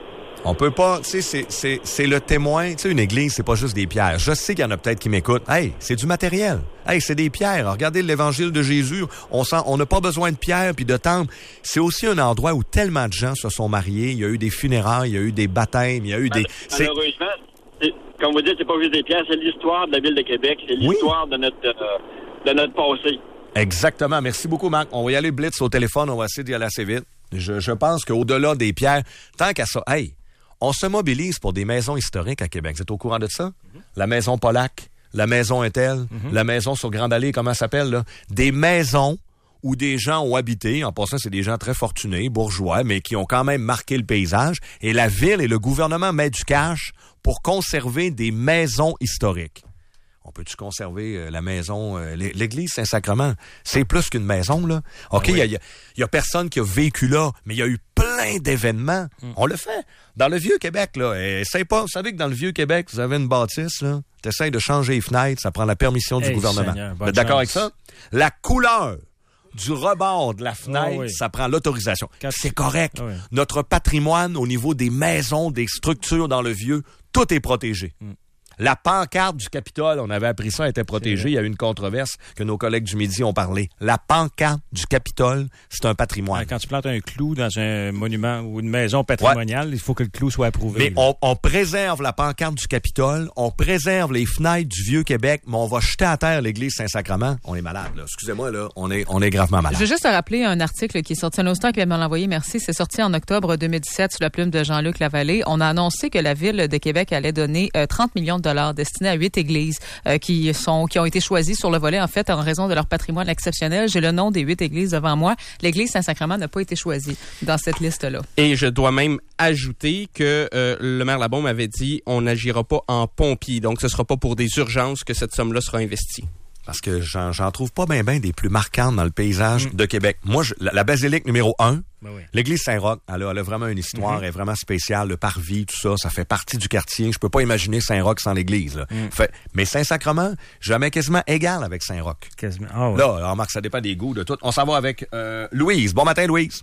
On peut pas, tu sais, c'est, c'est, c'est le témoin. Tu sais, une église, c'est pas juste des pierres. Je sais qu'il y en a peut-être qui m'écoutent. Hey, c'est du matériel. Hey, c'est des pierres. Regardez l'évangile de Jésus. On sent, on n'a pas besoin de pierres puis de temples. C'est aussi un endroit où tellement de gens se sont mariés. Il y a eu des funérailles, il y a eu des baptêmes, il y a eu des... C'est... Malheureusement, c'est, comme vous dites, c'est pas juste des pierres, c'est l'histoire de la ville de Québec. C'est l'histoire oui. de notre, euh, de notre passé. Exactement. Merci beaucoup, Marc. On va y aller blitz au téléphone. On va essayer d'y aller assez vite. Je, je pense qu'au-delà des pierres, tant qu'à ça, hey, on se mobilise pour des maisons historiques à Québec. Vous êtes au courant de ça? Mm-hmm. La maison Polac, la maison Intel, mm-hmm. la maison sur Grande Allée, comment ça s'appelle, là? Des maisons où des gens ont habité. En passant, c'est des gens très fortunés, bourgeois, mais qui ont quand même marqué le paysage. Et la ville et le gouvernement mettent du cash pour conserver des maisons historiques. On peut-tu conserver euh, la maison, euh, l'église Saint-Sacrement? C'est plus qu'une maison, là. OK, il ah oui. y, a, y a personne qui a vécu là, mais il y a eu plein d'événements. Mm. On le fait. Dans le Vieux-Québec, là, essaye pas. Vous savez que dans le Vieux-Québec, vous avez une bâtisse, là. T'essayes de changer les fenêtres, ça prend la permission du hey, gouvernement. Seigneur, vous êtes d'accord avec ça? La couleur du rebord de la fenêtre, oh, oui. ça prend l'autorisation. Quand c'est correct. Oh, oui. Notre patrimoine au niveau des maisons, des structures dans le Vieux, tout est protégé. Mm. La pancarte du Capitole, on avait appris ça, était protégée. Il y a eu une controverse que nos collègues du Midi ont parlé. La pancarte du Capitole, c'est un patrimoine. Quand tu plantes un clou dans un monument ou une maison patrimoniale, ouais. il faut que le clou soit approuvé. Mais on, on préserve la pancarte du Capitole, on préserve les fenêtres du Vieux-Québec, mais on va jeter à terre l'église Saint-Sacrement. On est malade, là. Excusez-moi, là. On est, on est gravement malade. Je veux juste te rappeler un article qui est sorti, un auditeur qui vient de me l'envoyer, merci. C'est sorti en octobre deux mille dix-sept sous la plume de Jean-Luc Lavallée. On a annoncé que la ville de Québec allait donner euh, trente millions de dollars destinés à huit églises euh, qui sont qui ont été choisies sur le volet, en fait, en raison de leur patrimoine exceptionnel. J'ai le nom des huit églises devant moi. L'église Saint-Sacrement n'a pas été choisie dans cette liste-là. Et je dois même ajouter que euh, le maire Labaume avait dit on n'agira pas en pompier. Donc, ce sera pas pour des urgences que cette somme-là sera investie. Parce que j'en, j'en trouve pas bien ben des plus marquantes dans le paysage mmh. de Québec. Moi, je, la, la basilique numéro un, ben oui. l'église Saint-Roch, elle a, elle a vraiment une histoire, mmh. elle est vraiment spéciale, le parvis, tout ça, ça fait partie du quartier. Je peux pas imaginer Saint-Roch sans l'église. Là. Mmh. Fait, mais Saint-Sacrement, jamais quasiment égal avec Saint-Roch. Quasiment. Oh, ouais. Là, remarque, ça dépend des goûts de tout. On s'en va avec euh, Louise. Bon matin, Louise.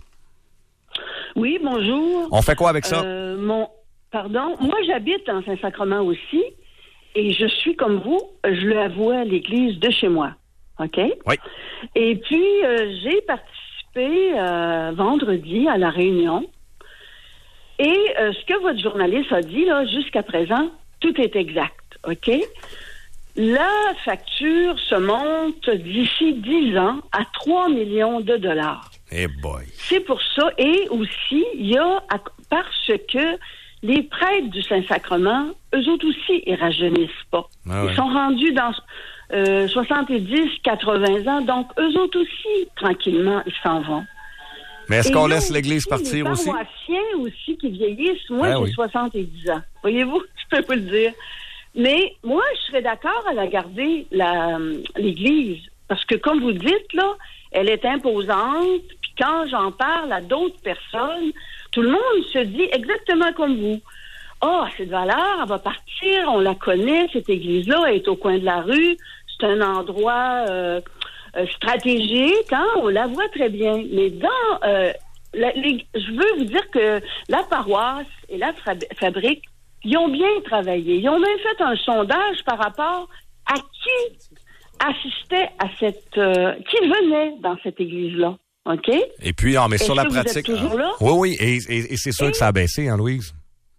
Oui, bonjour. On fait quoi avec ça? Euh, mon, pardon, moi j'habite en Saint-Sacrement aussi. Et je suis comme vous, je l'avoue à l'église de chez moi. OK? Oui. Et puis, euh, j'ai participé euh, vendredi à la réunion. Et euh, ce que votre journaliste a dit, là, jusqu'à présent, tout est exact. OK? La facture se monte d'ici dix ans à trois millions de dollars. Eh boy. C'est pour ça. Et aussi, il y a, parce que les prêtres du Saint-Sacrement, eux autres aussi, ils rajeunissent pas. Ah ouais. Ils sont rendus dans euh, soixante-dix, quatre-vingts ans, donc eux autres aussi, tranquillement, ils s'en vont. Mais est-ce Et qu'on laisse l'Église partir aussi? Les paroissiens aussi qui vieillissent. Moi, ah j'ai oui. soixante-dix ans. Voyez-vous, je peux vous le dire. Mais moi, je serais d'accord à la garder, la, l'Église, parce que comme vous dites, là, elle est imposante, puis quand j'en parle à d'autres personnes, tout le monde se dit exactement comme vous. Ah, oh, cette valeur, elle va partir, on la connaît, cette église-là, elle est au coin de la rue, c'est un endroit euh, euh, stratégique, hein, on la voit très bien. Mais dans, euh, la, les, je veux vous dire que la paroisse et la fabrique, ils ont bien travaillé. Ils ont même fait un sondage par rapport à qui assistaient à cette... Euh, qui venaient dans cette église-là, OK? Et puis, ah, mais Est-ce sur la que vous êtes pratique... toujours là? Oui, oui, et, et, et c'est sûr Et... que ça a baissé, hein, Louise?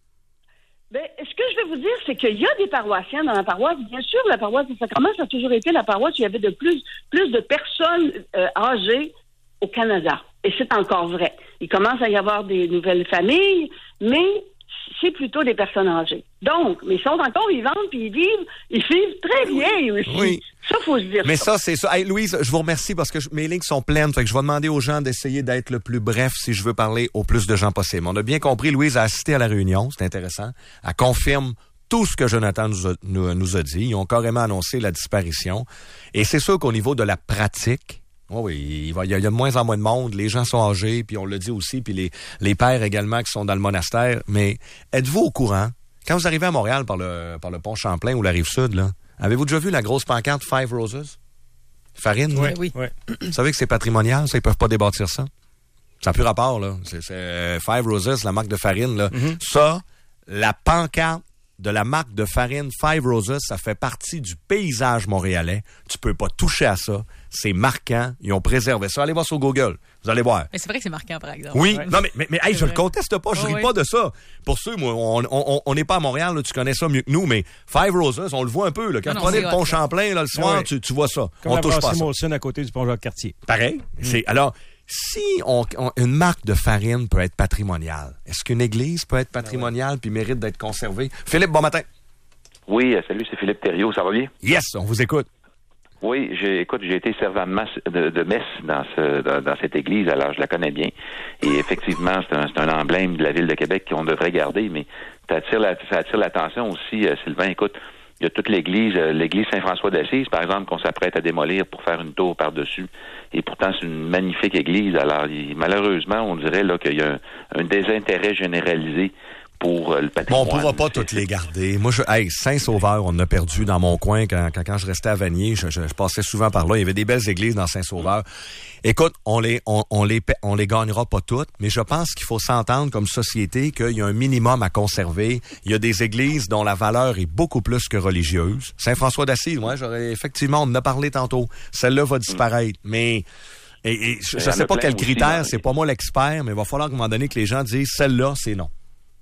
Ben, ce que je vais vous dire, c'est qu'il y a des paroissiens dans la paroisse. Bien sûr, la paroisse des Sacrements, ça a toujours été la paroisse où il y avait de plus, plus de personnes euh, âgées au Canada. Et c'est encore vrai. Il commence à y avoir des nouvelles familles, mais c'est plutôt des personnes âgées. Donc, mais ils sont encore vivants, puis ils vivent, ils vivent très bien aussi. Oui. Ça, faut se dire. Mais ça, ça, c'est ça. Hey, Louise, je vous remercie parce que je, mes lignes sont pleines. Fait que je vais demander aux gens d'essayer d'être le plus bref si je veux parler au plus de gens possible. On a bien compris, Louise a assisté à la réunion, c'est intéressant. Elle confirme tout ce que Jonathan nous a, nous, nous a dit. Ils ont carrément annoncé la disparition. Et c'est sûr qu'au niveau de la pratique, oh oui, il, va, il, y a, il y a de moins en moins de monde. Les gens sont âgés, puis on le dit aussi, puis les, les pères également qui sont dans le monastère. Mais êtes-vous au courant, quand vous arrivez à Montréal par le, par le pont Champlain ou la Rive-Sud, là, avez-vous déjà vu la grosse pancarte Five Roses? Farine? Oui, oui. oui. Vous savez que c'est patrimonial, ça, ils peuvent pas débâtir ça. Ça n'a plus rapport, là. C'est, c'est euh, Five Roses, la marque de farine, là. Mm-hmm. Ça, la pancarte de la marque de farine Five Roses, ça fait partie du paysage montréalais. Tu peux pas toucher à ça. C'est marquant. Ils ont préservé ça. Allez voir sur Google. Vous allez voir. Mais c'est vrai que c'est marquant, par exemple. Oui. Ouais. Non, mais, mais, mais hey, je le conteste pas. Je oh, ris oui. pas de ça. Pour ceux, moi, on n'est pas à Montréal. Là, tu connais ça mieux que nous, mais Five Roses, on le voit un peu. Là. Quand non, tu prenais le hot, pont ça. Champlain, là, le soir, ouais. tu, tu vois ça. Comme on la touche pas brasserie ça. Molson à côté du pont Jacques-Cartier. Pareil. Mm. C'est, alors, si on, on, une marque de farine peut être patrimoniale, est-ce qu'une église peut être patrimoniale puis mérite d'être conservée? Philippe, bon matin. Oui, euh, salut, c'est Philippe Thériault, ça va bien? Yes, on vous écoute. Oui, j'ai, écoute, j'ai été servant de, masse, de, de messe dans, ce, dans, dans cette église, alors je la connais bien. Et effectivement, c'est un, c'est un emblème de la ville de Québec qu'on devrait garder, mais ça attire, la, ça attire l'attention aussi, euh, Sylvain. Écoute, il y a toute l'église, euh, l'église Saint-François d'Assise, par exemple, qu'on s'apprête à démolir pour faire une tour par-dessus. Et pourtant, c'est une magnifique église. Alors, il, malheureusement, on dirait là qu'il y a un, un désintérêt généralisé pour le patrimoine. Bon, on pourra pas toutes les garder. Moi, je, hey, Saint-Sauveur, on a perdu dans mon coin quand, quand, quand je restais à Vanier. Je, je, je passais souvent par là. Il y avait des belles églises dans Saint-Sauveur. Écoute, on les, on, on les, on les gagnera pas toutes, mais je pense qu'il faut s'entendre comme société qu'il y a un minimum à conserver. Il y a des églises dont la valeur est beaucoup plus que religieuse. Saint-François d'Assise, moi, j'aurais, effectivement, on en a parlé tantôt. Celle-là va disparaître, mmh. mais, et, et je, je sais pas quel critère, c'est pas moi l'expert, mais il va falloir qu'à un moment donné que les gens disent, celle-là, c'est non.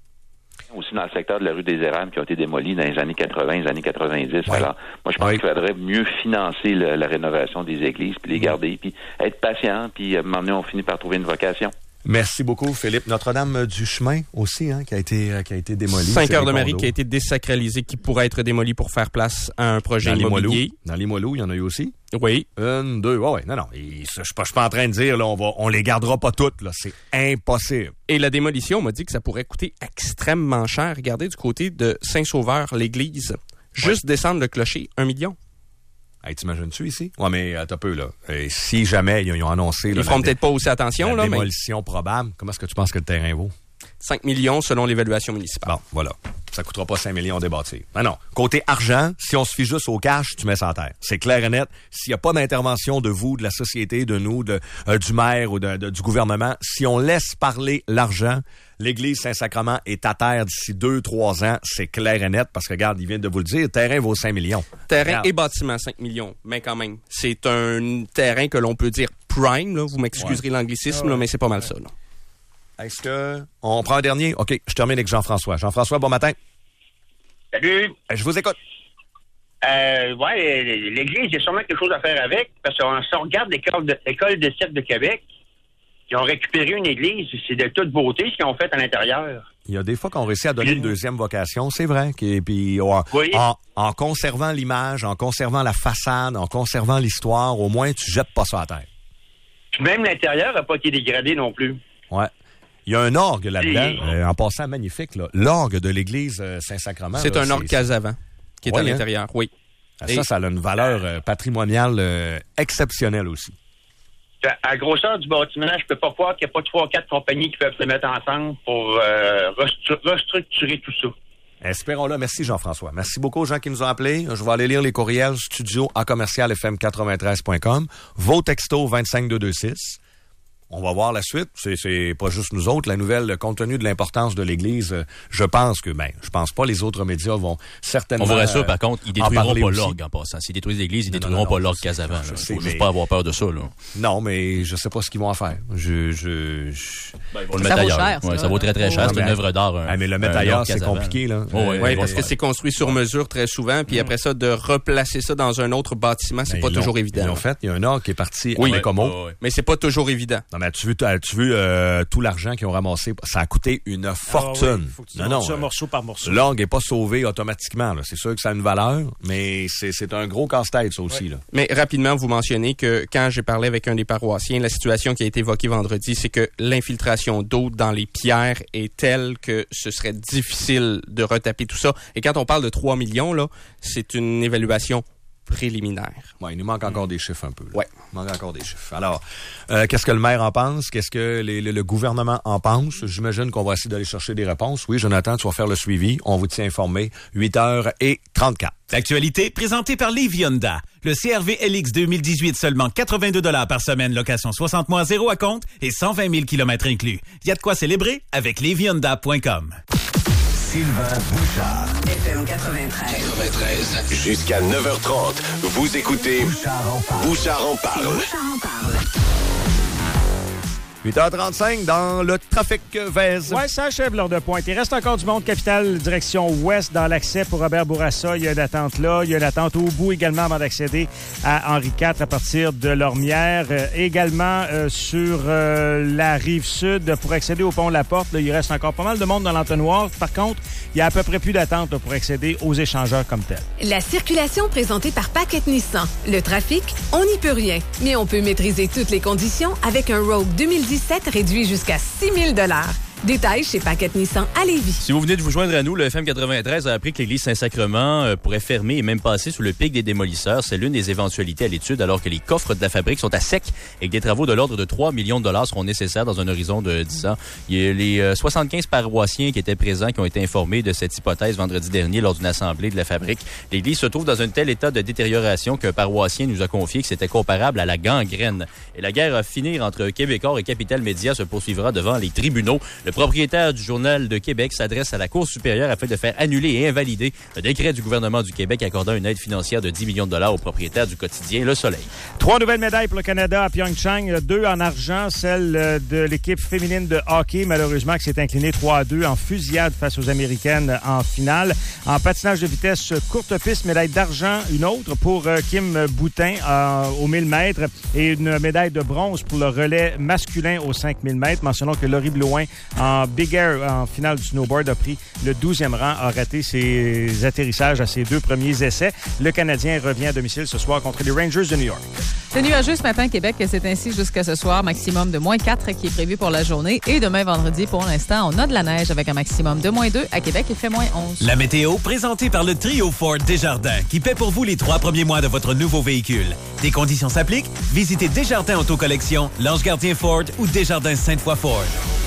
Aussi dans le secteur de la rue des Érables qui ont été démolis dans les années quatre-vingts, les années quatre-vingt-dix. Ouais. Alors, moi, je pense ouais. qu'il faudrait mieux financer le, la rénovation des églises, puis les garder, puis être patient, puis à un moment donné, on finit par trouver une vocation. Merci beaucoup, Philippe. Notre-Dame du Chemin aussi, hein, qui a été, qui a été démolie. Saint-Cœur-de-Marie qui a été désacralisé, qui pourrait être démoli pour faire place à un projet dans immobilier. Les dans les Limoilou, il y en a eu aussi. Oui. Une, deux, ouais, ouais. Non, non. Je suis pas, pas en train de dire, là, on va, on les gardera pas toutes, là. C'est impossible. Et la démolition, on m'a dit que ça pourrait coûter extrêmement cher. Regardez du côté de Saint-Sauveur, l'église. Juste ouais. descendre le clocher, un million. Hey, t'imagines-tu ici? Ouais, mais attends un peu, là. Et si jamais ils ont annoncé... Ils là, feront la, peut-être pas aussi attention, la là, démolition mais... probable. Comment est-ce que tu penses que le terrain vaut? cinq millions selon l'évaluation municipale. Bon, voilà. Ça coûtera pas cinq millions à débâtir. Non, non. Côté argent, si on se fie juste au cash, tu mets ça en terre. C'est clair et net. S'il n'y a pas d'intervention de vous, de la société, de nous, de, euh, du maire ou de, de, du gouvernement, si on laisse parler l'argent, l'église Saint-Sacrement est à terre d'ici deux, trois ans. C'est clair et net parce que, regarde, il vient de vous le dire, le terrain vaut cinq millions. Terrain regarde. Et bâtiment, cinq millions. Mais quand même, c'est un terrain que l'on peut dire prime, là. Vous m'excuserez ouais. l'anglicisme, ouais. là, mais c'est pas mal ouais. ça, non? Est-ce que... On prend un dernier? OK, je termine avec Jean-François. Jean-François, bon matin. Salut. Je vous écoute. Euh, ouais, l'Église, il y a sûrement quelque chose à faire avec, parce que si on regarde l'école de, l'école de cirque de Québec, ils ont récupéré une église, c'est de toute beauté ce qu'ils ont fait à l'intérieur. Il y a des fois qu'on réussit à donner une deuxième vocation, c'est vrai. Et puis, en, oui. en, en conservant l'image, en conservant la façade, en conservant l'histoire, au moins, tu jettes pas ça à terre. Puis même l'intérieur n'a pas été dégradé non plus. Ouais. Il y a un orgue là-dedans, euh, en passant magnifique, là. L'orgue de l'église euh, Saint-Sacrement. C'est là, un orgue Casavant qui est ouais, à l'intérieur, hein? Oui. Ça, Et... ça a une valeur euh, patrimoniale euh, exceptionnelle aussi. À la grosseur du bâtiment, je peux pas croire qu'il n'y a pas trois ou quatre compagnies qui peuvent se mettre ensemble pour euh, restructurer tout ça. Espérons-le. Merci, Jean-François. Merci beaucoup aux gens qui nous ont appelés. Je vais aller lire les courriels studio à commercial f m quatre-vingt-treize point com. Vos textos vingt-cinq deux deux six. on va voir la suite. C'est, c'est pas juste nous autres. La nouvelle, compte tenu de l'importance de l'Église, euh, je pense que, ben, je pense pas les autres médias vont certainement... On vous rassure, par contre, ils détruiront pas aussi. l'orgue en passant. S'ils détruisent l'Église, ils non, détruiront non, non, pas l'orgue qu'avant. Il faut juste pas avoir peur de ça, là. Non, mais je sais pas ce qu'ils vont en faire. Je, je, je... Ben, ils vont le mettre ailleurs. Cher, ouais, ça vaut très, très cher. Oh, c'est une œuvre d'art. Un, ah, mais le mettre ailleurs, c'est compliqué, là. Oui, ouais, ouais, parce que c'est construit sur mesure très souvent, puis après ça, de replacer ça dans un autre bâtiment, c'est ben, pas toujours évident. En fait, il y a un orgue qui est parti oui, à Bécomo. Ouais, ouais. Mais c'est pas toujours évident. Non, mais as-tu vu, as-tu vu euh, tout l'argent qu'ils ont ramassé? Ça a coûté une fortune. Ah, oui. Faut que tu non, non, ça morceau par morceau. L'orgue n'est pas sauvé automatiquement. Là. C'est sûr que ça a une valeur, mais c'est, c'est un gros casse-tête, ça aussi. Ouais. Là. Mais rapidement, vous mentionnez que quand j'ai parlé avec un des paroissiens, la situation qui a été évoquée vendredi, c'est que l'infiltration d'eau dans les pierres est telle que ce serait difficile de retaper tout ça. Et quand on parle de trois millions, là, c'est une évaluation préliminaire. Ouais, il nous manque encore des chiffres un peu. Là. Ouais. Il manque encore des chiffres. Alors, euh, qu'est-ce que le maire en pense? Qu'est-ce que les, le, le gouvernement en pense? J'imagine qu'on va essayer d'aller chercher des réponses. Oui, Jonathan, tu vas faire le suivi. On vous tient informé. huit heures trente-quatre. L'actualité présentée par Lévy Honda. Le C R V L X deux mille dix-huit, seulement quatre-vingt-deux dollars par semaine, location soixante mois, zéro à compte et cent vingt mille kilomètres inclus. Il y a de quoi célébrer avec lévy honda point com. Sylvain Bouchard. F M quatre-vingt-treize. quatre-vingt-treize. Jusqu'à neuf heures trente, vous écoutez Bouchard en parle. Bouchard en parle. Bouchard en parle. huit heures trente-cinq dans le trafic Vèze. Oui, ça achève l'heure de pointe. Il reste encore du monde. Capitale, direction ouest, dans l'accès pour Robert Bourassa. Il y a une attente là. Il y a une attente au bout également avant d'accéder à Henri quatre à partir de Lormière. Euh, également euh, sur euh, la rive sud pour accéder au pont La Porte. Là, il reste encore pas mal de monde dans l'entonnoir. Par contre, il y a à peu près plus d'attente là, pour accéder aux échangeurs comme tels. La circulation présentée par Paquette Nissan. Le trafic, on n'y peut rien. Mais on peut maîtriser toutes les conditions avec un Rogue deux mille dix-sept réduit jusqu'à six mille dollars. Détails chez Paquette Nissan à Lévis. Si vous venez de vous joindre à nous, le F M quatre-vingt-treize a appris que l'église Saint-Sacrement euh, pourrait fermer et même passer sous le pic des démolisseurs. C'est l'une des éventualités à l'étude, alors que les coffres de la fabrique sont à sec et que des travaux de l'ordre de trois millions de dollars seront nécessaires dans un horizon de dix ans. Il y a les euh, soixante-quinze paroissiens qui étaient présents qui ont été informés de cette hypothèse vendredi dernier lors d'une assemblée de la fabrique. L'église se trouve dans un tel état de détérioration qu'un paroissien nous a confié que c'était comparable à la gangrène. Et la guerre à finir entre Québécois et Capital Média se poursuivra devant les tribunaux. Le propriétaire du Journal de Québec s'adresse à la Cour supérieure afin de faire annuler et invalider le décret du gouvernement du Québec accordant une aide financière de dix millions de dollars au propriétaire du quotidien Le Soleil. Trois nouvelles médailles pour le Canada à Pyeongchang. Deux en argent, celle de l'équipe féminine de hockey, malheureusement, qui s'est inclinée trois à deux en fusillade face aux Américaines en finale. En patinage de vitesse courte piste, médaille d'argent, une autre pour Kim Boutin euh, aux mille mètres et une médaille de bronze pour le relais masculin aux cinq mille mètres. Mentionnons que Laurie Blouin en Big Air en finale du snowboard a pris le douzième rang, a raté ses atterrissages à ses deux premiers essais. Le Canadien revient à domicile ce soir contre les Rangers de New York. C'est nuageux ce matin, Québec. C'est ainsi jusqu'à ce soir. Maximum de moins quatre qui est prévu pour la journée. Et demain, vendredi, pour l'instant, on a de la neige avec un maximum de moins deux. À Québec, il fait moins onze. La météo présentée par le trio Ford Desjardins qui paie pour vous les trois premiers mois de votre nouveau véhicule. Des conditions s'appliquent. Visitez Desjardins Autocollection, L'Ange Gardien Ford ou Desjardins Sainte-Foy Ford.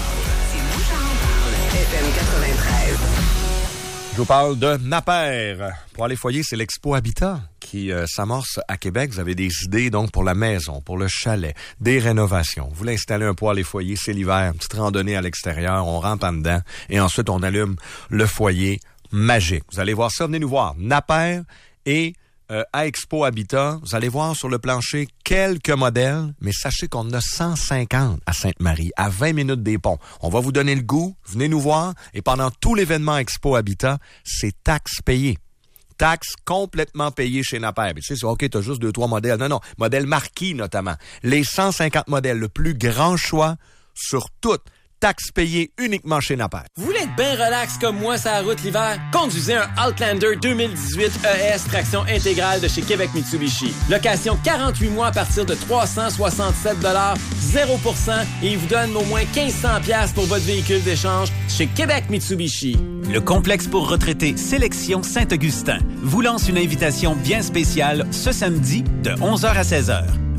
F M quatre-vingt-treize. Je vous parle de Napper. Pour aller foyer, c'est l'Expo Habitat qui euh, s'amorce à Québec. Vous avez des idées donc pour la maison, pour le chalet, des rénovations. Vous voulez installer un poêle et foyer, c'est l'hiver, une petite randonnée à l'extérieur, on rentre en dedans et ensuite on allume le foyer magique. Vous allez voir ça, venez nous voir. Napper et Euh, à Expo Habitat, vous allez voir sur le plancher quelques modèles, mais sachez qu'on en a cent cinquante à Sainte-Marie, à vingt minutes des ponts. On va vous donner le goût, venez nous voir, et pendant tout l'événement Expo Habitat, c'est taxes payées. Taxes complètement payées chez Napper. Tu sais, c'est OK, t'as juste deux, trois modèles. Non, non, modèles marquis notamment. Les cent cinquante modèles, le plus grand choix sur toutes. Taxes payées uniquement chez Napper. Vous voulez être bien relax comme moi sur la route l'hiver? Conduisez un Outlander deux mille dix-huit E S traction intégrale de chez Québec Mitsubishi. Location quarante-huit mois à partir de trois cent soixante-sept dollars, zéro pour cent et il vous donne au moins mille cinq cents dollars pour votre véhicule d'échange chez Québec Mitsubishi. Le complexe pour retraités Sélection Saint-Augustin vous lance une invitation bien spéciale ce samedi de onze heures à seize heures.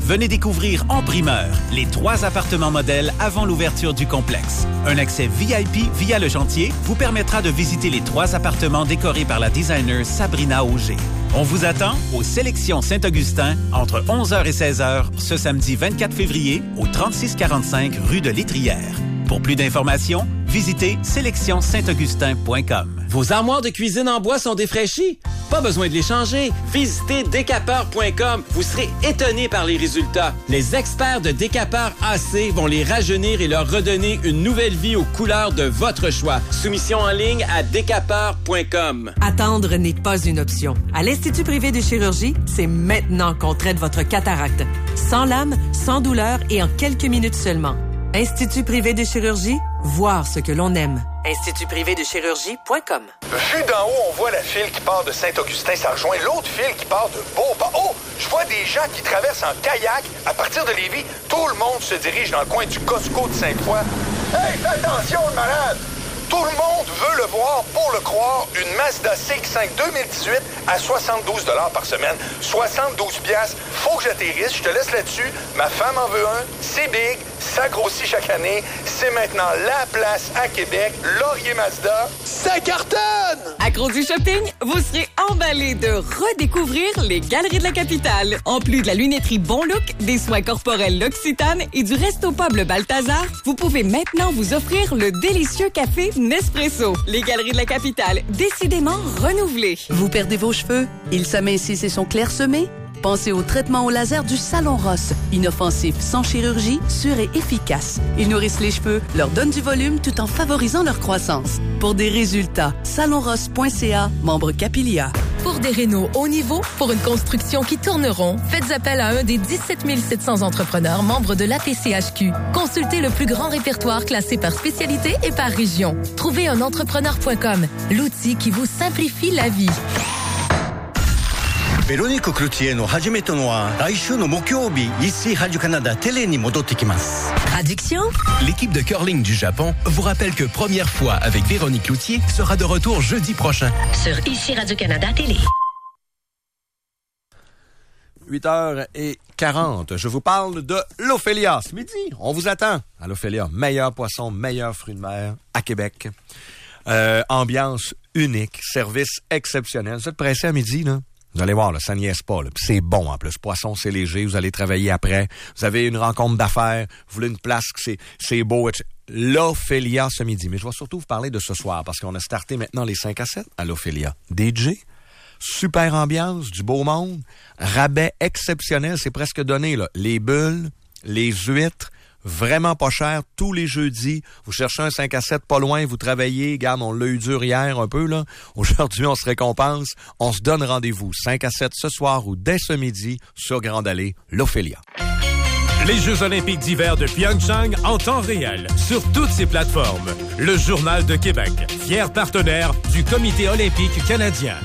Venez découvrir en primeur les trois appartements modèles avant l'ouverture du complexe. Un accès V I P via le chantier vous permettra de visiter les trois appartements décorés par la designer Sabrina Auger. On vous attend au Sélection Saint-Augustin entre onze heures et seize heures ce samedi vingt-quatre février au trente-six quarante-cinq rue de l'Étrière. Pour plus d'informations, visitez sélection saint augustin point com. Vos armoires de cuisine en bois sont défraîchies? Pas besoin de les changer. Visitez décapeur point com. Vous serez étonné par les résultats. Les experts de Décapeur A C vont les rajeunir et leur redonner une nouvelle vie aux couleurs de votre choix. Soumission en ligne à décapeur point com. Attendre n'est pas une option. À l'Institut privé de chirurgie, c'est maintenant qu'on traite votre cataracte. Sans lame, sans douleur et en quelques minutes seulement. Institut privé de chirurgie, voir ce que l'on aime. institut privé de chirurgie point com. Vu d'en haut, on voit la file qui part de Saint-Augustin. Ça rejoint l'autre file qui part de Beauport. Oh! Je vois des gens qui traversent en kayak. À partir de Lévis, tout le monde se dirige dans le coin du Costco de Sainte-Foy. Hey, fais attention, le malade! Tout le monde veut le voir pour le croire. Une Mazda C X cinq deux mille dix-huit à soixante-douze dollars par semaine. soixante-douze piastres. Faut que j'atterrisse. Je te laisse là-dessus. Ma femme en veut un. C'est big. Ça grossit chaque année. C'est maintenant la place à Québec. Laurier Mazda. Ça cartonne! Accro du shopping, vous serez emballé de redécouvrir les Galeries de la Capitale. En plus de la lunetterie Bon Look, des soins corporels L'Occitane et du Resto Pub Le Balthazar, vous pouvez maintenant vous offrir le délicieux café Nespresso. Les Galeries de la Capitale, décidément renouvelées. Vous perdez vos cheveux? Ils s'amincissent et sont clairsemés? Pensez au traitement au laser du Salon Ross. Inoffensif, sans chirurgie, sûr et efficace. Ils nourrissent les cheveux, leur donnent du volume tout en favorisant leur croissance. Pour des résultats, salon ross point c a, membre Capilia. Pour des rénaux haut niveau, pour une construction qui tourne rond, faites appel à un des dix-sept mille sept cents entrepreneurs membres de l'A P C H Q. Consultez le plus grand répertoire classé par spécialité et par région. Trouvez un entrepreneur point com, l'outil qui vous simplifie la vie. Véronique Cloutier no hajimete no wa laishu no mokyoubi ici Radio-Canada Télé ni modotte ikimasu. Traduction? L'équipe de curling du Japon vous rappelle que Première fois avec Véronique Cloutier sera de retour jeudi prochain. Sur ici Radio-Canada Télé. huit heures quarante, je vous parle de l'Ophélia. Ce midi, on vous attend à l'Ophélia. Meilleur poisson, meilleur fruit de mer à Québec. Euh, ambiance unique, service exceptionnel. Vous êtes pressé à midi, là? Vous allez voir, là, ça niaise pas. Là. Puis c'est bon en plus. Poisson, c'est léger. Vous allez travailler après. Vous avez une rencontre d'affaires. Vous voulez une place que c'est, c'est beau. Et cetera. L'Ophélia ce midi. Mais je vais surtout vous parler de ce soir parce qu'on a starté maintenant les cinq à sept à l'Ophélia. D J, super ambiance, du beau monde, rabais exceptionnel. C'est presque donné, là. Les bulles, les huîtres, vraiment pas cher, tous les jeudis. Vous cherchez un cinq à sept pas loin, vous travaillez. Regarde, on l'a eu dur hier un peu, là. Aujourd'hui, on se récompense. On se donne rendez-vous cinq à sept ce soir ou dès ce midi sur Grande Allée, l'Ophélia. Les Jeux olympiques d'hiver de Pyeongchang en temps réel, sur toutes ces plateformes. Le Journal de Québec, fier partenaire du Comité olympique canadien.